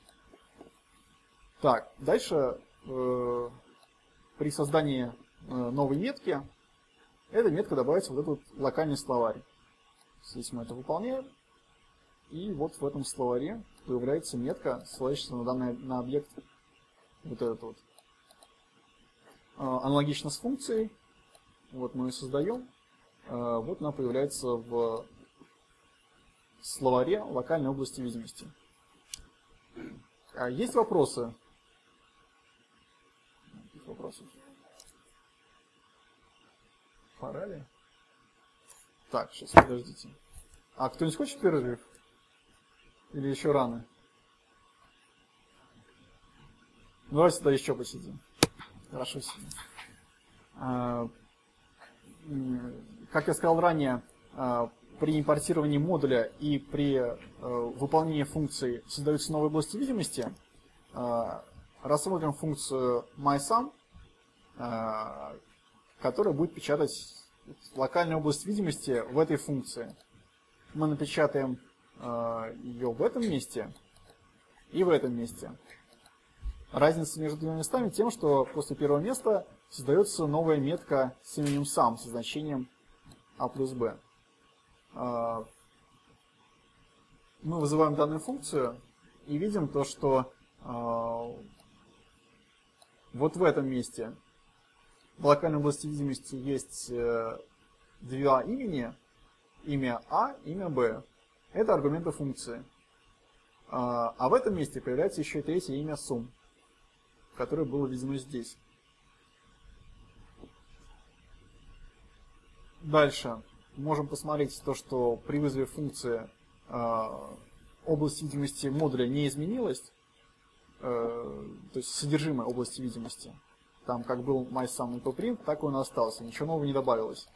Так, дальше э, при создании э, новой метки эта метка добавится в этот вот локальный словарь. Здесь мы это выполняем. И вот в этом словаре появляется метка, ссылающаяся на данный на объект вот этот вот. Э, аналогично с функцией. Вот мы ее создаем. Э, вот она появляется в словаре локальной области видимости. А есть вопросы? Вопросов? Пора ли? Так, сейчас, подождите. А кто-нибудь хочет перерыв? Или еще рано? Ну, давайте тогда еще посидим. Хорошо сидим. А, как я сказал ранее, при импортировании модуля и при э, выполнении функции создаются новые области видимости. Э, рассмотрим функцию MySum, э, которая будет печатать локальную область видимости в этой функции. Мы напечатаем э, ее в этом месте и в этом месте. Разница между двумя местами тем, что после первого места создается новая метка с именем Sum со значением a плюс b. Мы вызываем данную функцию и видим то, что э, вот в этом месте в локальной области видимости есть э, два имени, имя А, имя Б. Это аргументы функции. А, а в этом месте появляется еще и третье имя Sum, которое было введено здесь. Дальше. Можем посмотреть то, что при вызове функции э, область видимости модуля не изменилась, э, то есть содержимое области видимости. Там как был MySum и pprint, так он и остался, ничего нового не добавилось.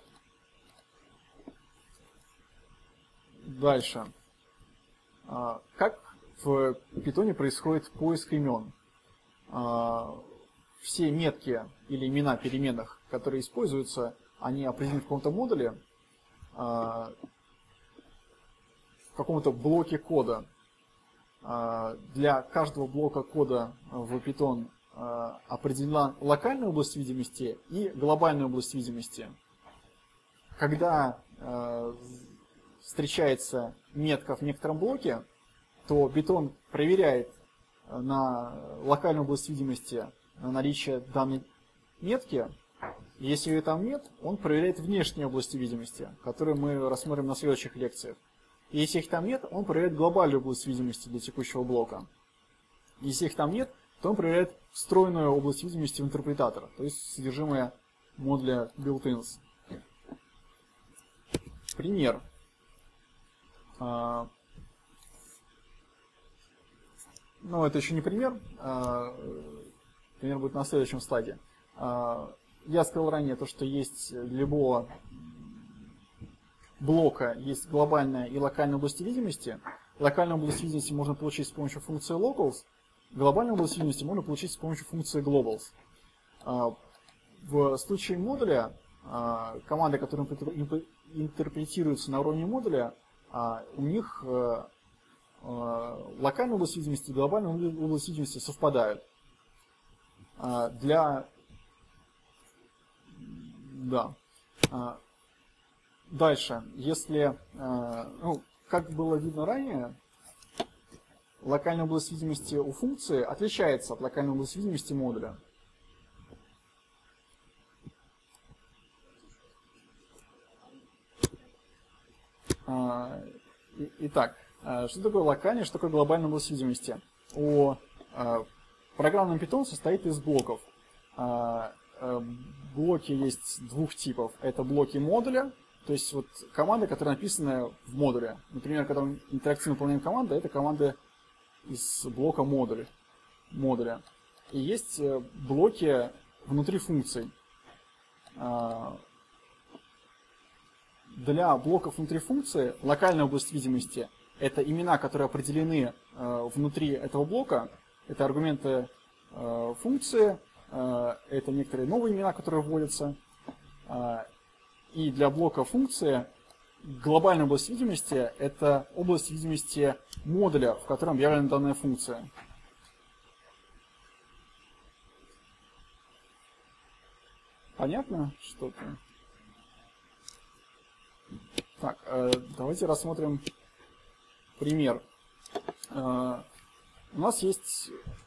Дальше. Э, как в Python происходит поиск имен? Э, все метки или имена переменных, которые используются, они определены в каком-то модуле, в каком-то блоке кода. Для каждого блока кода в Python определена локальная область видимости и глобальная область видимости. Когда встречается метка в некотором блоке, то Python проверяет на локальную область видимости на наличие данной метки. Если ее там нет, он проверяет внешние области видимости, которые мы рассмотрим на следующих лекциях. И если их там нет, он проверяет глобальную область видимости для текущего блока. Если их там нет, то он проверяет встроенную область видимости в интерпретатор, то есть содержимое модуля built-ins. Пример. Ну, это еще не пример. Пример будет на следующем слайде. Я сказал ранее то, что есть для любого блока есть глобальная и локальная области видимости. Локальную область видимости можно получить с помощью функции locals, глобальную область видимости можно получить с помощью функции globals. В случае модуля команды, которые интерпретируются на уровне модуля, у них локальная область видимости и глобальная область видимости совпадают. Для... Да. Дальше, если, ну, как было видно ранее, локальная область видимости у функции отличается от локальной области видимости модуля. Итак, что такое локальная, что такое глобальная область видимости? У программного Python состоит из блоков. Блоки есть двух типов. Это блоки модуля, то есть вот команда, которая написана в модуле. Например, когда мы интерактивно выполняем команды, это команды из блока модуля. модуля. И есть блоки внутри функций. Для блоков внутри функции локальная область видимости – это имена, которые определены внутри этого блока. Это аргументы функции, это некоторые новые имена, которые вводятся. И для блока функции глобальная область видимости – это область видимости модуля, в котором объявлена данная функция. Понятно что-то? Так, давайте рассмотрим пример. У нас есть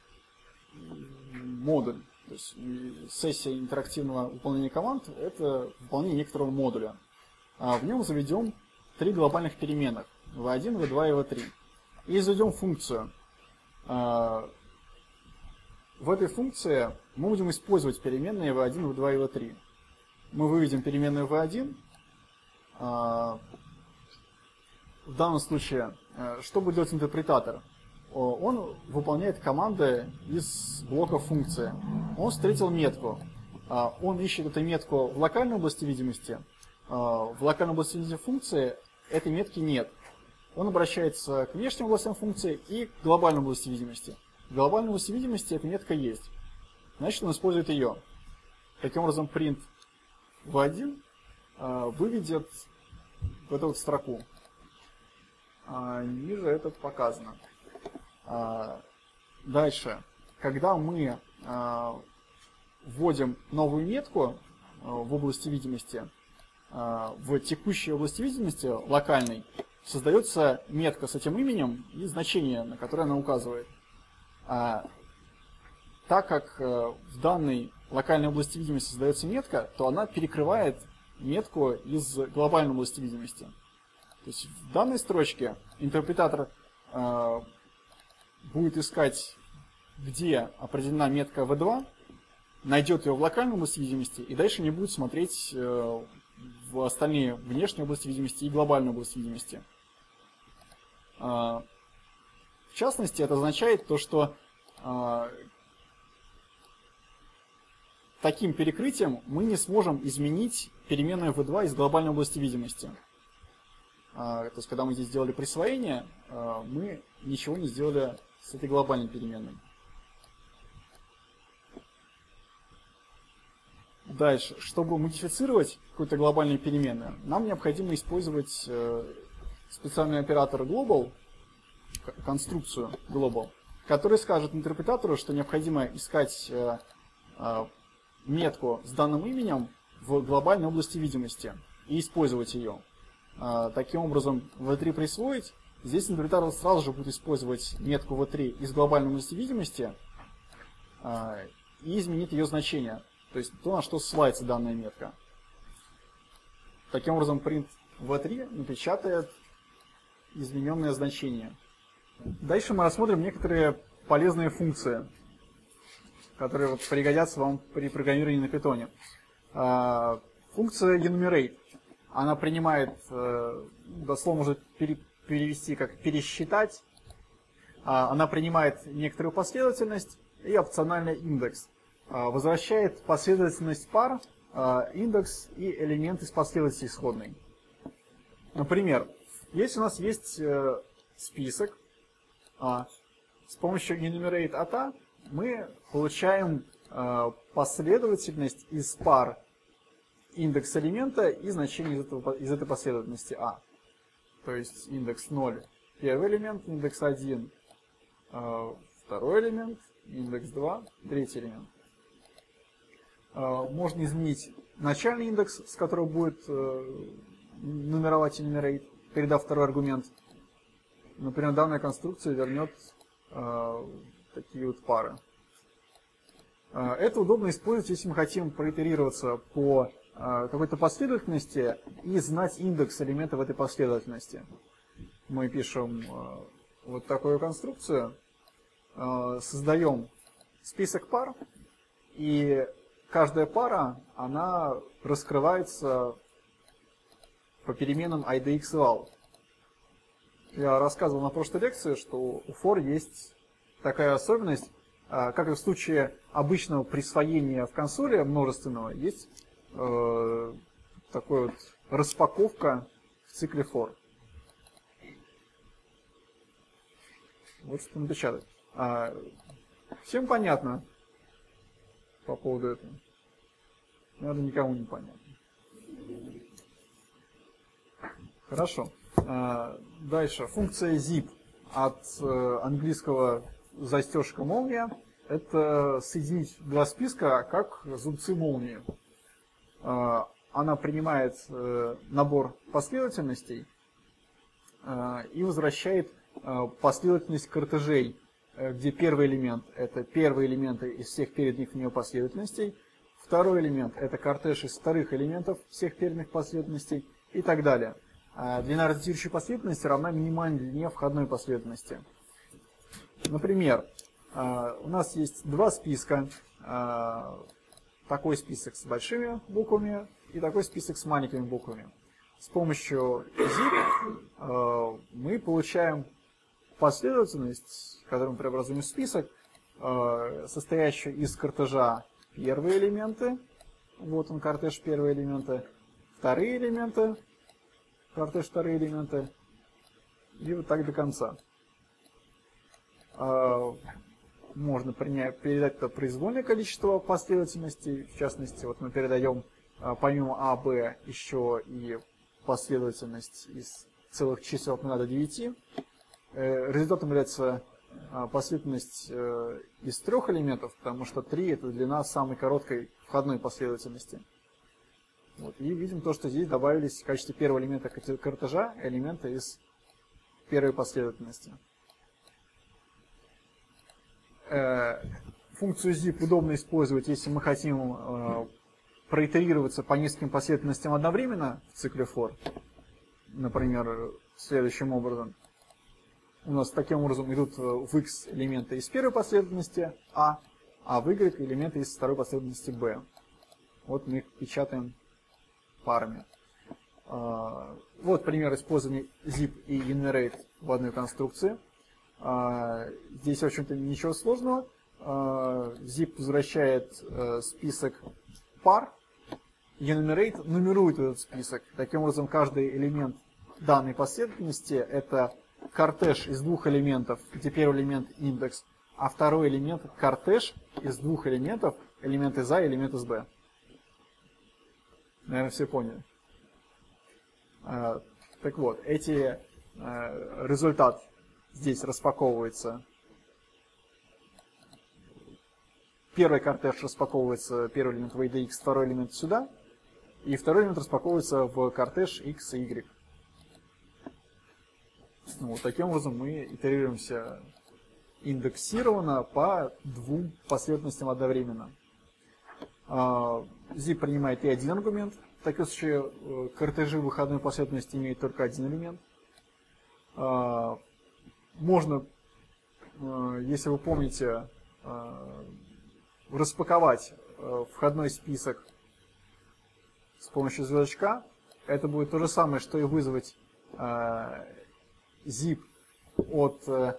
модуль, то есть сессия интерактивного выполнения команд – это выполнение некоторого модуля. В нем заведем три глобальных переменных – ви один, ви два и ви три. И заведем функцию. В этой функции мы будем использовать переменные ви один, ви два и ви три. Мы выведем переменную ви один. В данном случае, что будет делать интерпретатор? Он выполняет команды из блока функции. Он встретил метку. Он ищет эту метку в локальной области видимости. В локальной области видимости функции этой метки нет. Он обращается к внешним областям функции и к глобальной области видимости. В глобальной области видимости эта метка есть. Значит, он использует ее. Таким образом, print ви один выведет вот эту вот строку. Ниже это показано. Дальше, когда мы вводим новую метку в области видимости, в текущей области видимости, локальной, создается метка с этим именем и значение, на которое она указывает. Так как в данной локальной области видимости создается метка, то она перекрывает метку из глобальной области видимости. То есть в данной строчке интерпретатор э, будет искать, где определена метка ви два, найдет ее в локальной области видимости и дальше не будет смотреть э, в остальные внешние области видимости и глобальную область видимости. Э, в частности, это означает то, что э, таким перекрытием мы не сможем изменить переменную ви два из глобальной области видимости. То есть, когда мы здесь сделали присвоение, мы ничего не сделали с этой глобальной переменной. Дальше. Чтобы модифицировать какую-то глобальную переменную, нам необходимо использовать специальный оператор global, конструкцию global, который скажет интерпретатору, что необходимо искать метку с данным именем в глобальной области видимости и использовать ее. Таким образом, ви три присвоить, здесь интерпретатор сразу же будет использовать метку ви три из глобальной области видимости и изменит ее значение, то есть то, на что ссылается данная метка. Таким образом, print ви три напечатает измененное значение. Дальше мы рассмотрим некоторые полезные функции, которые вот пригодятся вам при программировании на Python. Функция enumerate. Она принимает, дословно можно перевести как пересчитать. Она принимает некоторую последовательность и опциональный индекс. Возвращает последовательность пар, индекс и элемент из последовательности исходной. Например, если у нас есть э, список А, с помощью enumerate от А мы получаем э, последовательность из пар индекс элемента и значение из, этого, из этой последовательности А. То есть индекс ноль первый элемент, индекс один э, второй элемент, индекс два третий элемент. Э, можно изменить начальный индекс, с которого будет э, нумеровать enumerate, передав второй аргумент. Например, данная конструкция вернет э, такие вот пары. Э, это удобно использовать, если мы хотим проитерироваться по э, какой-то последовательности и знать индекс элемента в этой последовательности. Мы пишем э, вот такую конструкцию, э, создаем список пар, и каждая пара, она раскрывается по переменам ай ди икс val. Я рассказывал на прошлой лекции, что у for есть такая особенность, как и в случае обычного присвоения в консоли множественного, есть э, такая вот распаковка в цикле for. Вот что напечатать. А, всем понятно по поводу этого? Наверное, никому не понятно. Хорошо. Дальше. Функция zip от английского застежка молния. Это соединить два списка как зубцы молнии. Она принимает набор последовательностей и возвращает последовательность кортежей, где первый элемент это первые элементы из всех передних в нее последовательностей, второй элемент это кортеж из вторых элементов всех передних последовательностей и так далее. Длина ротирующей последовательности равна минимальной длине входной последовательности. Например, у нас есть два списка. Такой список с большими буквами и такой список с маленькими буквами. С помощью zip мы получаем последовательность, которую мы преобразуем в список, состоящую из кортежа первые элементы. Вот он, кортеж первые элементы. Вторые элементы. Кортеж вторые элементы. И вот так до конца. Можно принять, передать это произвольное количество последовательностей. В частности, вот мы передаем помимо А, Б еще и последовательность из целых чисел от нуля до девяти. Результатом является последовательность из трех элементов, потому что три это длина самой короткой входной последовательности. Вот. И видим то, что здесь добавились в качестве первого элемента кортежа элементы из первой последовательности. Функцию zip удобно использовать, если мы хотим проитерироваться по нескольким последовательностям одновременно в цикле for. Например, следующим образом. У нас таким образом идут в x элементы из первой последовательности А, а в y элементы из второй последовательности B. Вот мы их печатаем парами. Вот пример использования zip и enumerate в одной конструкции. Здесь, в общем-то, ничего сложного. Zip возвращает список пар. Enumerate нумерует этот список. Таким образом, каждый элемент данной последовательности это кортеж из двух элементов, где первый элемент индекс, а второй элемент кортеж из двух элементов, элемент из А и элемент из Б. Наверное, все поняли. Так вот, эти результат здесь распаковывается. Первый кортеж распаковывается, первый элемент в ай ди икс, второй элемент сюда, и второй элемент распаковывается в кортеж X и Y. Вот таким образом мы итерируемся индексированно по двум последовательностям одновременно. Zip принимает и один аргумент. В таком случае кортежи выходной последовательности имеют только один элемент. Можно, если вы помните, распаковать входной список с помощью звездочка. Это будет то же самое, что и вызвать zip от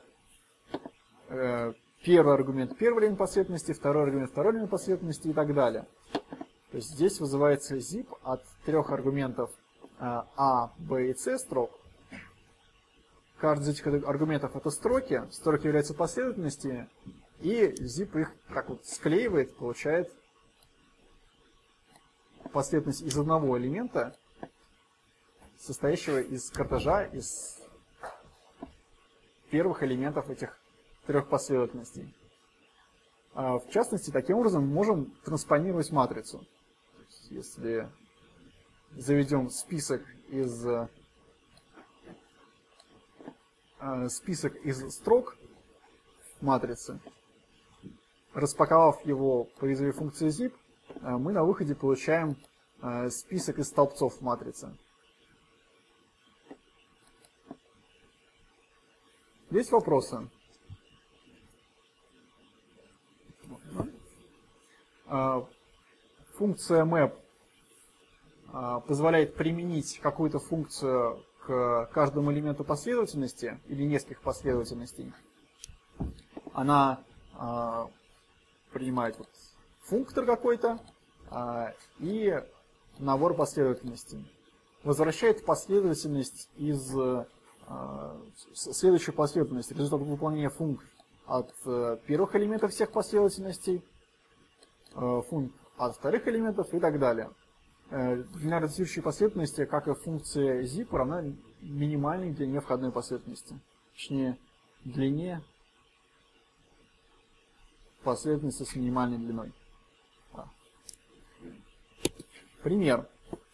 первый аргумент первый элемент последовательности, второй аргумент второй элемент последовательности и так далее. То есть здесь вызывается zip от трех аргументов А, Б и С строк. Каждый из этих аргументов это строки, строки являются последовательностями, и zip их так вот склеивает, получает последовательность из одного элемента, состоящего из кортежа, из первых элементов этих трех последовательностей. В частности, таким образом мы можем транспонировать матрицу. То есть, если заведем список из, список из строк матрицы, распаковав его по вызове функции zip, мы на выходе получаем список из столбцов матрицы. Есть вопросы? Функция map позволяет применить какую-то функцию к каждому элементу последовательности или нескольких последовательностей. Она принимает вот функтор какой-то и набор последовательностей. Возвращает последовательность из следующую последовательность, результат выполнения функций от первых элементов всех последовательностей, функций от вторых элементов и так далее. Длина разделяющей последовательности, как и функция zip, равна минимальной длине входной последовательности. Точнее, длине последовательности с минимальной длиной. Пример.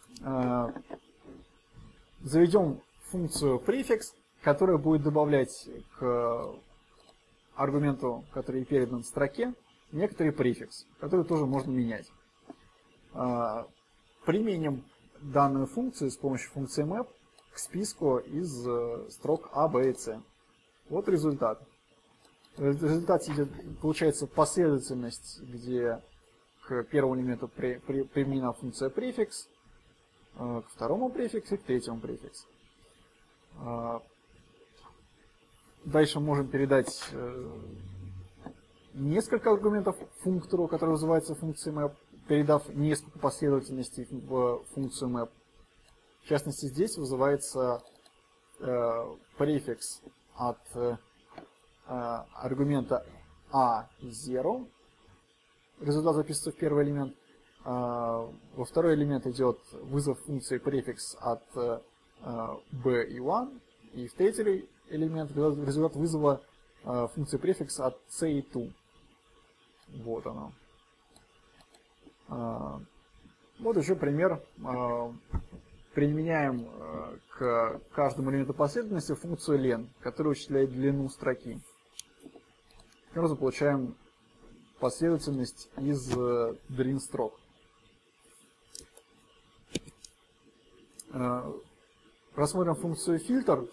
Заведем функцию префикс, которая будет добавлять к аргументу, который передан в строке, некоторый префикс, который тоже можно менять. Применим данную функцию с помощью функции map к списку из строк А, Б и С. Вот результат. В результате получается последовательность, где к первому элементу при, при, применена функция префикс, к второму префикс и к третьему префикс. Дальше можем передать несколько аргументов функтору, который называется функцией map, передав несколько последовательностей в функцию map. В частности, здесь вызывается префикс от аргумента А зero. Результат записывается в первый элемент. Во второй элемент идет вызов функции префикс от B и один. И в третий элемент результат вызова функции префикс от C и два. Вот оно. Вот еще пример. Применяем к каждому элементу последовательности функцию len, которая вычисляет длину строки. Таким образом получаем последовательность из длин строк. Рассмотрим функцию фильтр.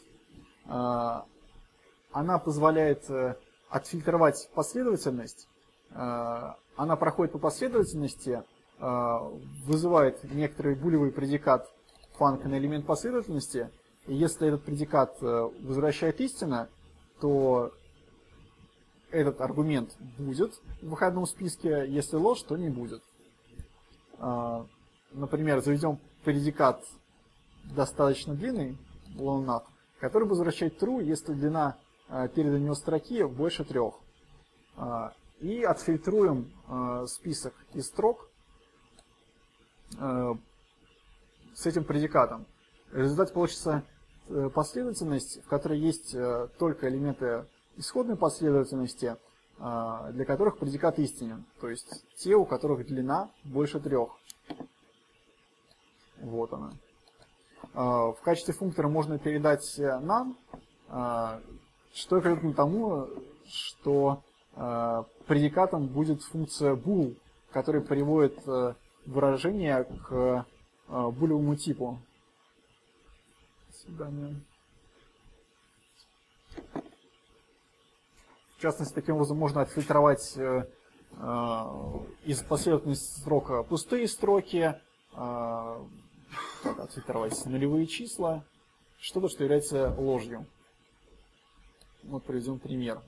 Она позволяет отфильтровать последовательность. Она проходит по последовательности, вызывает некоторый булевый предикат func на элемент последовательности. И если этот предикат возвращает истину, то этот аргумент будет в выходном списке, если ложь, то не будет. Например, заведем предикат достаточно длинный, long, который возвращает true, если длина перед него строки больше трех. И отфильтруем список из строк с этим предикатом. В результате получится последовательность, в которой есть только элементы исходной последовательности, для которых предикат истинен. То есть те, у которых длина больше трех. Вот она. В качестве функтора можно передать none, что эквивалентно тому, что предикатом будет функция bool, которая приводит выражение к булевому типу. До свидания. В частности, таким образом можно отфильтровать из последовательности срока пустые строки, отфильтровать нулевые числа, что-то, что является ложью. Вот приведем пример.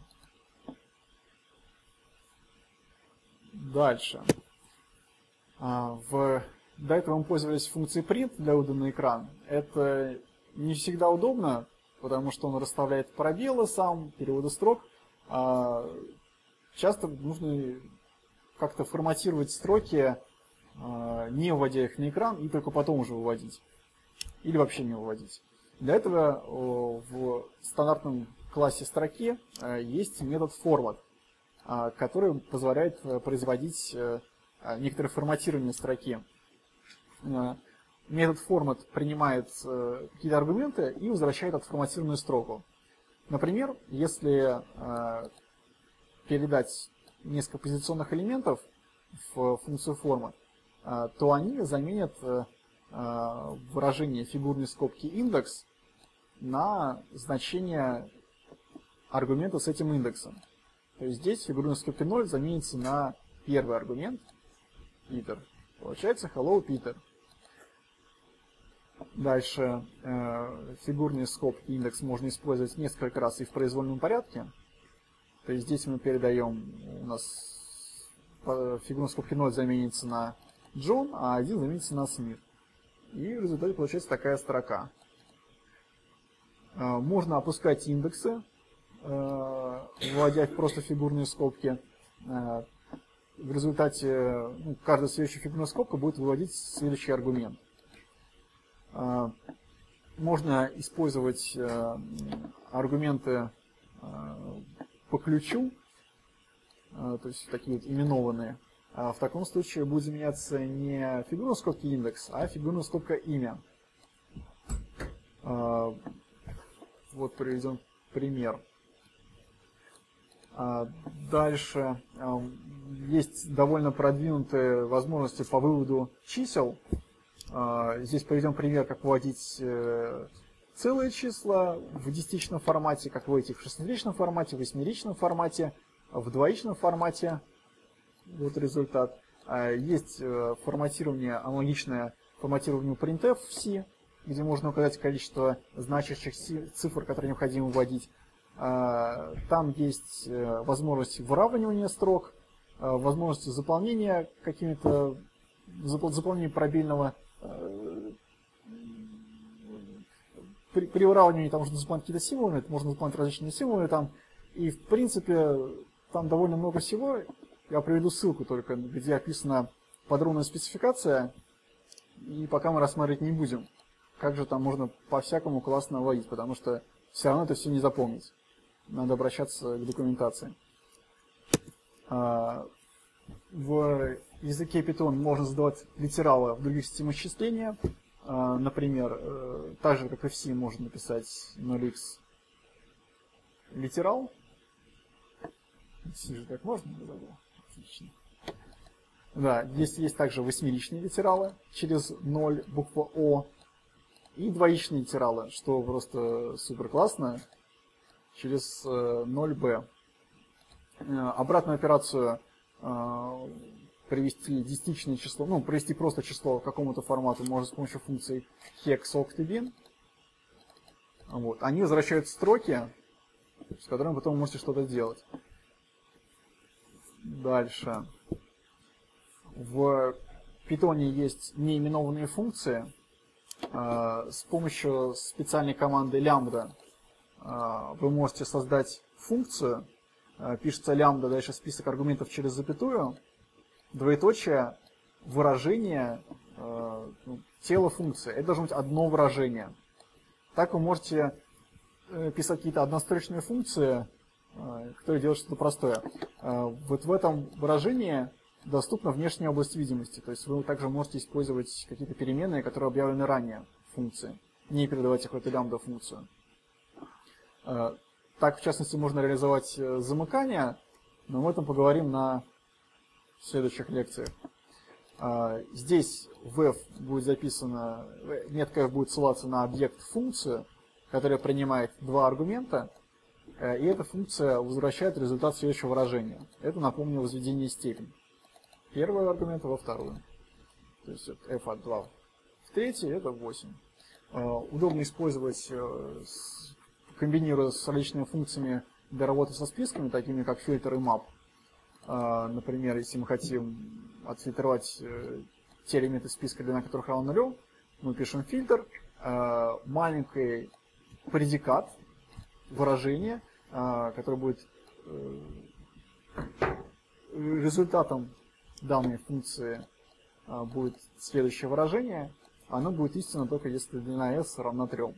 Дальше. В до этого мы пользовались функцией print для вывода на экран. Это не всегда удобно, потому что он расставляет пробелы сам, переводы строк. А часто нужно как-то форматировать строки, не вводя их на экран, и только потом уже выводить. Или вообще не выводить. Для этого в стандартном классе строки есть метод format, который позволяет производить некоторое форматирование строки. Метод format принимает какие-то аргументы и возвращает отформатированную строку. Например, если передать несколько позиционных элементов в функцию format, то они заменят выражение фигурной скобки индекс на значение аргумента с этим индексом. То есть здесь фигурная скобка ноль заменится на первый аргумент Peter. Получается hello Peter. Дальше э, фигурные скобки индекс можно использовать несколько раз и в произвольном порядке. То есть здесь мы передаем, у нас фигурная скобка ноль заменится на John, а один заменится на Smith. И в результате получается такая строка. Э, можно опускать индексы, э, вводя просто фигурные скобки. Э, в результате ну, каждая следующая фигурная скобка будет выводить следующий аргумент. Можно использовать аргументы по ключу, то есть такие вот именованные. В таком случае будет заменяться не фигурная скобка индекс, а фигурная скобка имя. Вот приведем пример. Дальше есть довольно продвинутые возможности по выводу чисел. Здесь приведем пример, как выводить целые числа в десятичном формате, как выводить их в шестизначном формате, в восьмеричном формате, в двоичном формате. Вот результат. Есть форматирование, аналогичное форматированию printf в C, где можно указать количество значащих цифр, которые необходимо вводить. Там есть возможность выравнивания строк, возможность заполнения какими-то заполнения пробельного. При, при выравнивании там можно заполнить какие-то символы, можно заполнить различные символы там. И в принципе там довольно много всего. Я приведу ссылку только, где описана подробная спецификация. И пока мы рассматривать не будем, как же там можно по-всякому классно вводить, потому что все равно это все не запомнить. Надо обращаться к документации. В языке Python можно задавать литералы в других системах счисления. Например, так же, как и в C, можно написать ноль икс литерал. В C же так можно? Отлично. Да, здесь есть также восьмеричные литералы через ноль, буква О. И двоичные литералы, что просто супер классно, через ноль бэ. Обратную операцию привести десятичное число, ну, привести просто число к какому-то формату можно с помощью функции hex octbin. Вот. Они возвращают строки, с которыми потом вы можете что-то делать. Дальше. В Python есть неименованные функции. С помощью специальной команды lambda вы можете создать функцию. Пишется lambda, дальше список аргументов через запятую, двоеточие, выражение, э, тело функции. Это должно быть одно выражение. Так вы можете писать какие-то однострочные функции, э, которые делают что-то простое. Э, вот в этом выражении доступна внешняя область видимости. То есть вы также можете использовать какие-то переменные, которые объявлены ранее в функции, не передавать их в эту лямбда функцию. Э, так, в частности, можно реализовать замыкание, но об этом поговорим на в следующих лекциях. Здесь в f будет записано, метка f будет ссылаться на объект функцию, которая принимает два аргумента, и эта функция возвращает результат следующего выражения. Это, напомню, возведение степени. Первый аргумент во вторую. То есть f от два в третий, это восемь. Удобно использовать, комбинируя с различными функциями для работы со списками, такими как фильтр и map. Например, если мы хотим отфильтровать те элементы списка, длина которых равна нулю, мы пишем фильтр, э, маленький предикат, выражение, э, которое будет э, результатом данной функции э, будет следующее выражение. Оно будет истинно только если длина s равна трем.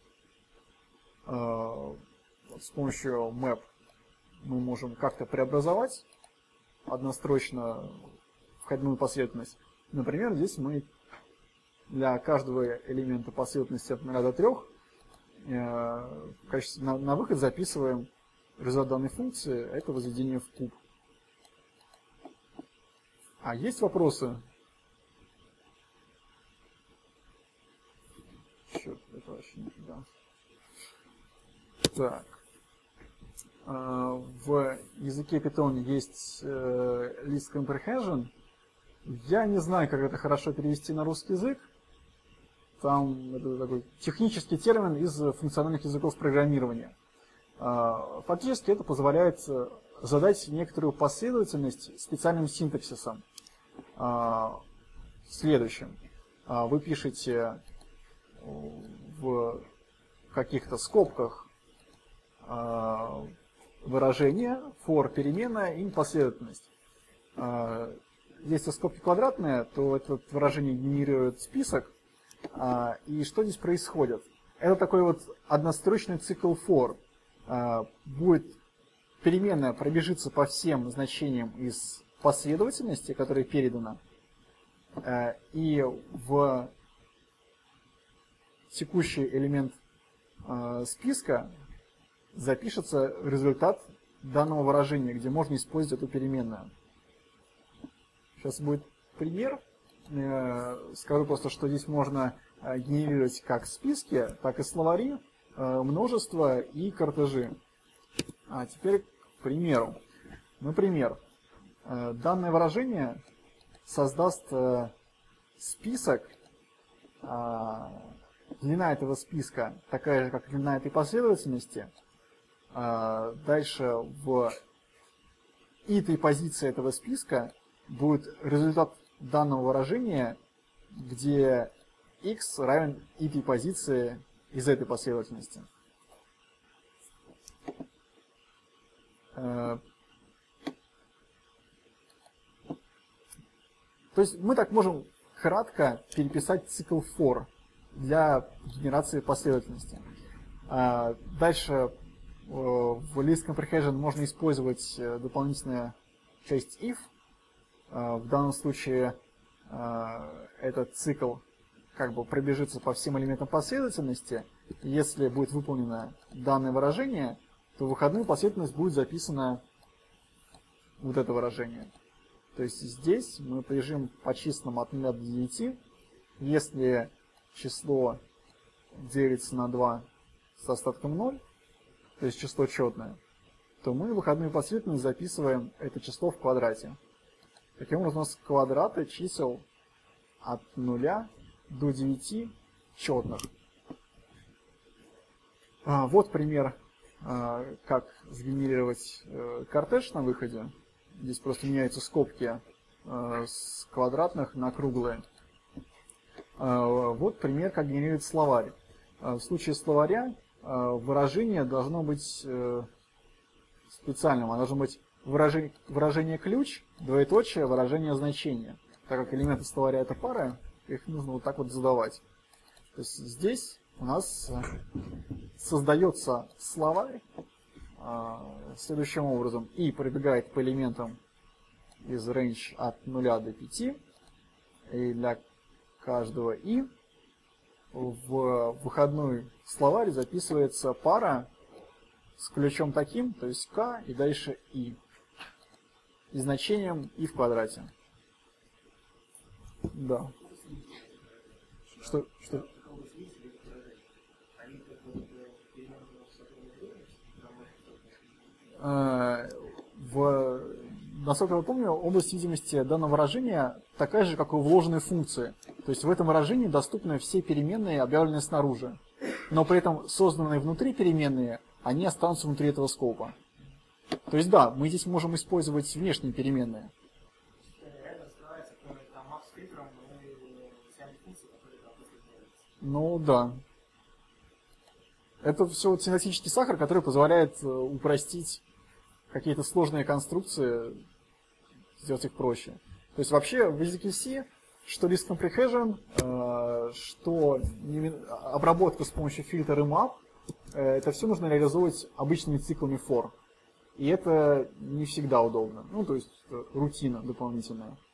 Э, с помощью map мы можем как-то преобразовать однострочно входную последовательность. Например, здесь мы для каждого элемента последовательности от нуля до трёх э, в качестве, на, на выход записываем результат данной функции, это возведение в куб. А есть вопросы? Черт, это вообще не туда. Так. В языке Python есть list comprehension. Я не знаю, как это хорошо перевести на русский язык. Там это такой технический термин из функциональных языков программирования. Фактически это позволяет задать некоторую последовательность специальным синтаксисом. Следующим. Вы пишете в каких-то скобках выражение, for переменная и последовательность. Если скобки квадратные, то это выражение генерирует список. И что здесь происходит? Это такой вот однострочный цикл for. Будет переменная пробежится по всем значениям из последовательности, которая передана. И в текущий элемент списка запишется результат данного выражения, где можно использовать эту переменную. Сейчас будет пример. Скажу просто, что здесь можно генерировать как списки, так и словари, множество и картежи. А теперь к примеру. Например, данное выражение создаст список. Длина этого списка такая же, как длина этой последовательности. Дальше в этой позиции этого списка будет результат данного выражения, где x равен этой позиции из этой последовательности. То есть мы так можем кратко переписать цикл for для генерации последовательности. Дальше в list comprehension можно использовать дополнительную часть if. В данном случае этот цикл как бы пробежится по всем элементам последовательности. Если будет выполнено данное выражение, то в выходную последовательность будет записано вот это выражение. То есть здесь мы прижим по числам от нуля до девяти. Если число делится на два с остатком ноль, то есть число четное, то мы в выходную последовательность записываем это число в квадрате. Таким образом, у нас квадраты чисел от нуля до девяти четных. А, вот пример, а, как сгенерировать а, кортеж на выходе. Здесь просто меняются скобки а, с квадратных на круглые. А, вот пример, как генерировать словарь. А, в случае словаря а, выражение должно быть а, специальным. Оно должно быть выражение, выражение ключ, двоеточие, выражение значения. Так как элементы словаря это пары, их нужно вот так вот задавать. То есть здесь у нас создается словарь а, следующим образом. И пробегает по элементам из range от нуля до пяти. И для каждого и в выходной словарь записывается пара с ключом таким, то есть k и дальше и. И значением и в квадрате. Да. Что? Что? В, насколько я помню, область видимости данного выражения такая же, как и у вложенной функции. То есть в этом выражении доступны все переменные, объявленные снаружи. Но при этом созданные внутри переменные, они останутся внутри этого скопа. То есть да, мы здесь можем использовать внешние переменные. Реально скрывается какой-нибудь там Макс фильтром, Ну да. Это все синтаксический сахар, который позволяет упростить какие-то сложные конструкции, сделать их проще. То есть вообще в языке C, что list comprehension, что обработка с помощью фильтра map, это все нужно реализовывать обычными циклами for. И это не всегда удобно. Ну, то есть рутина дополнительная.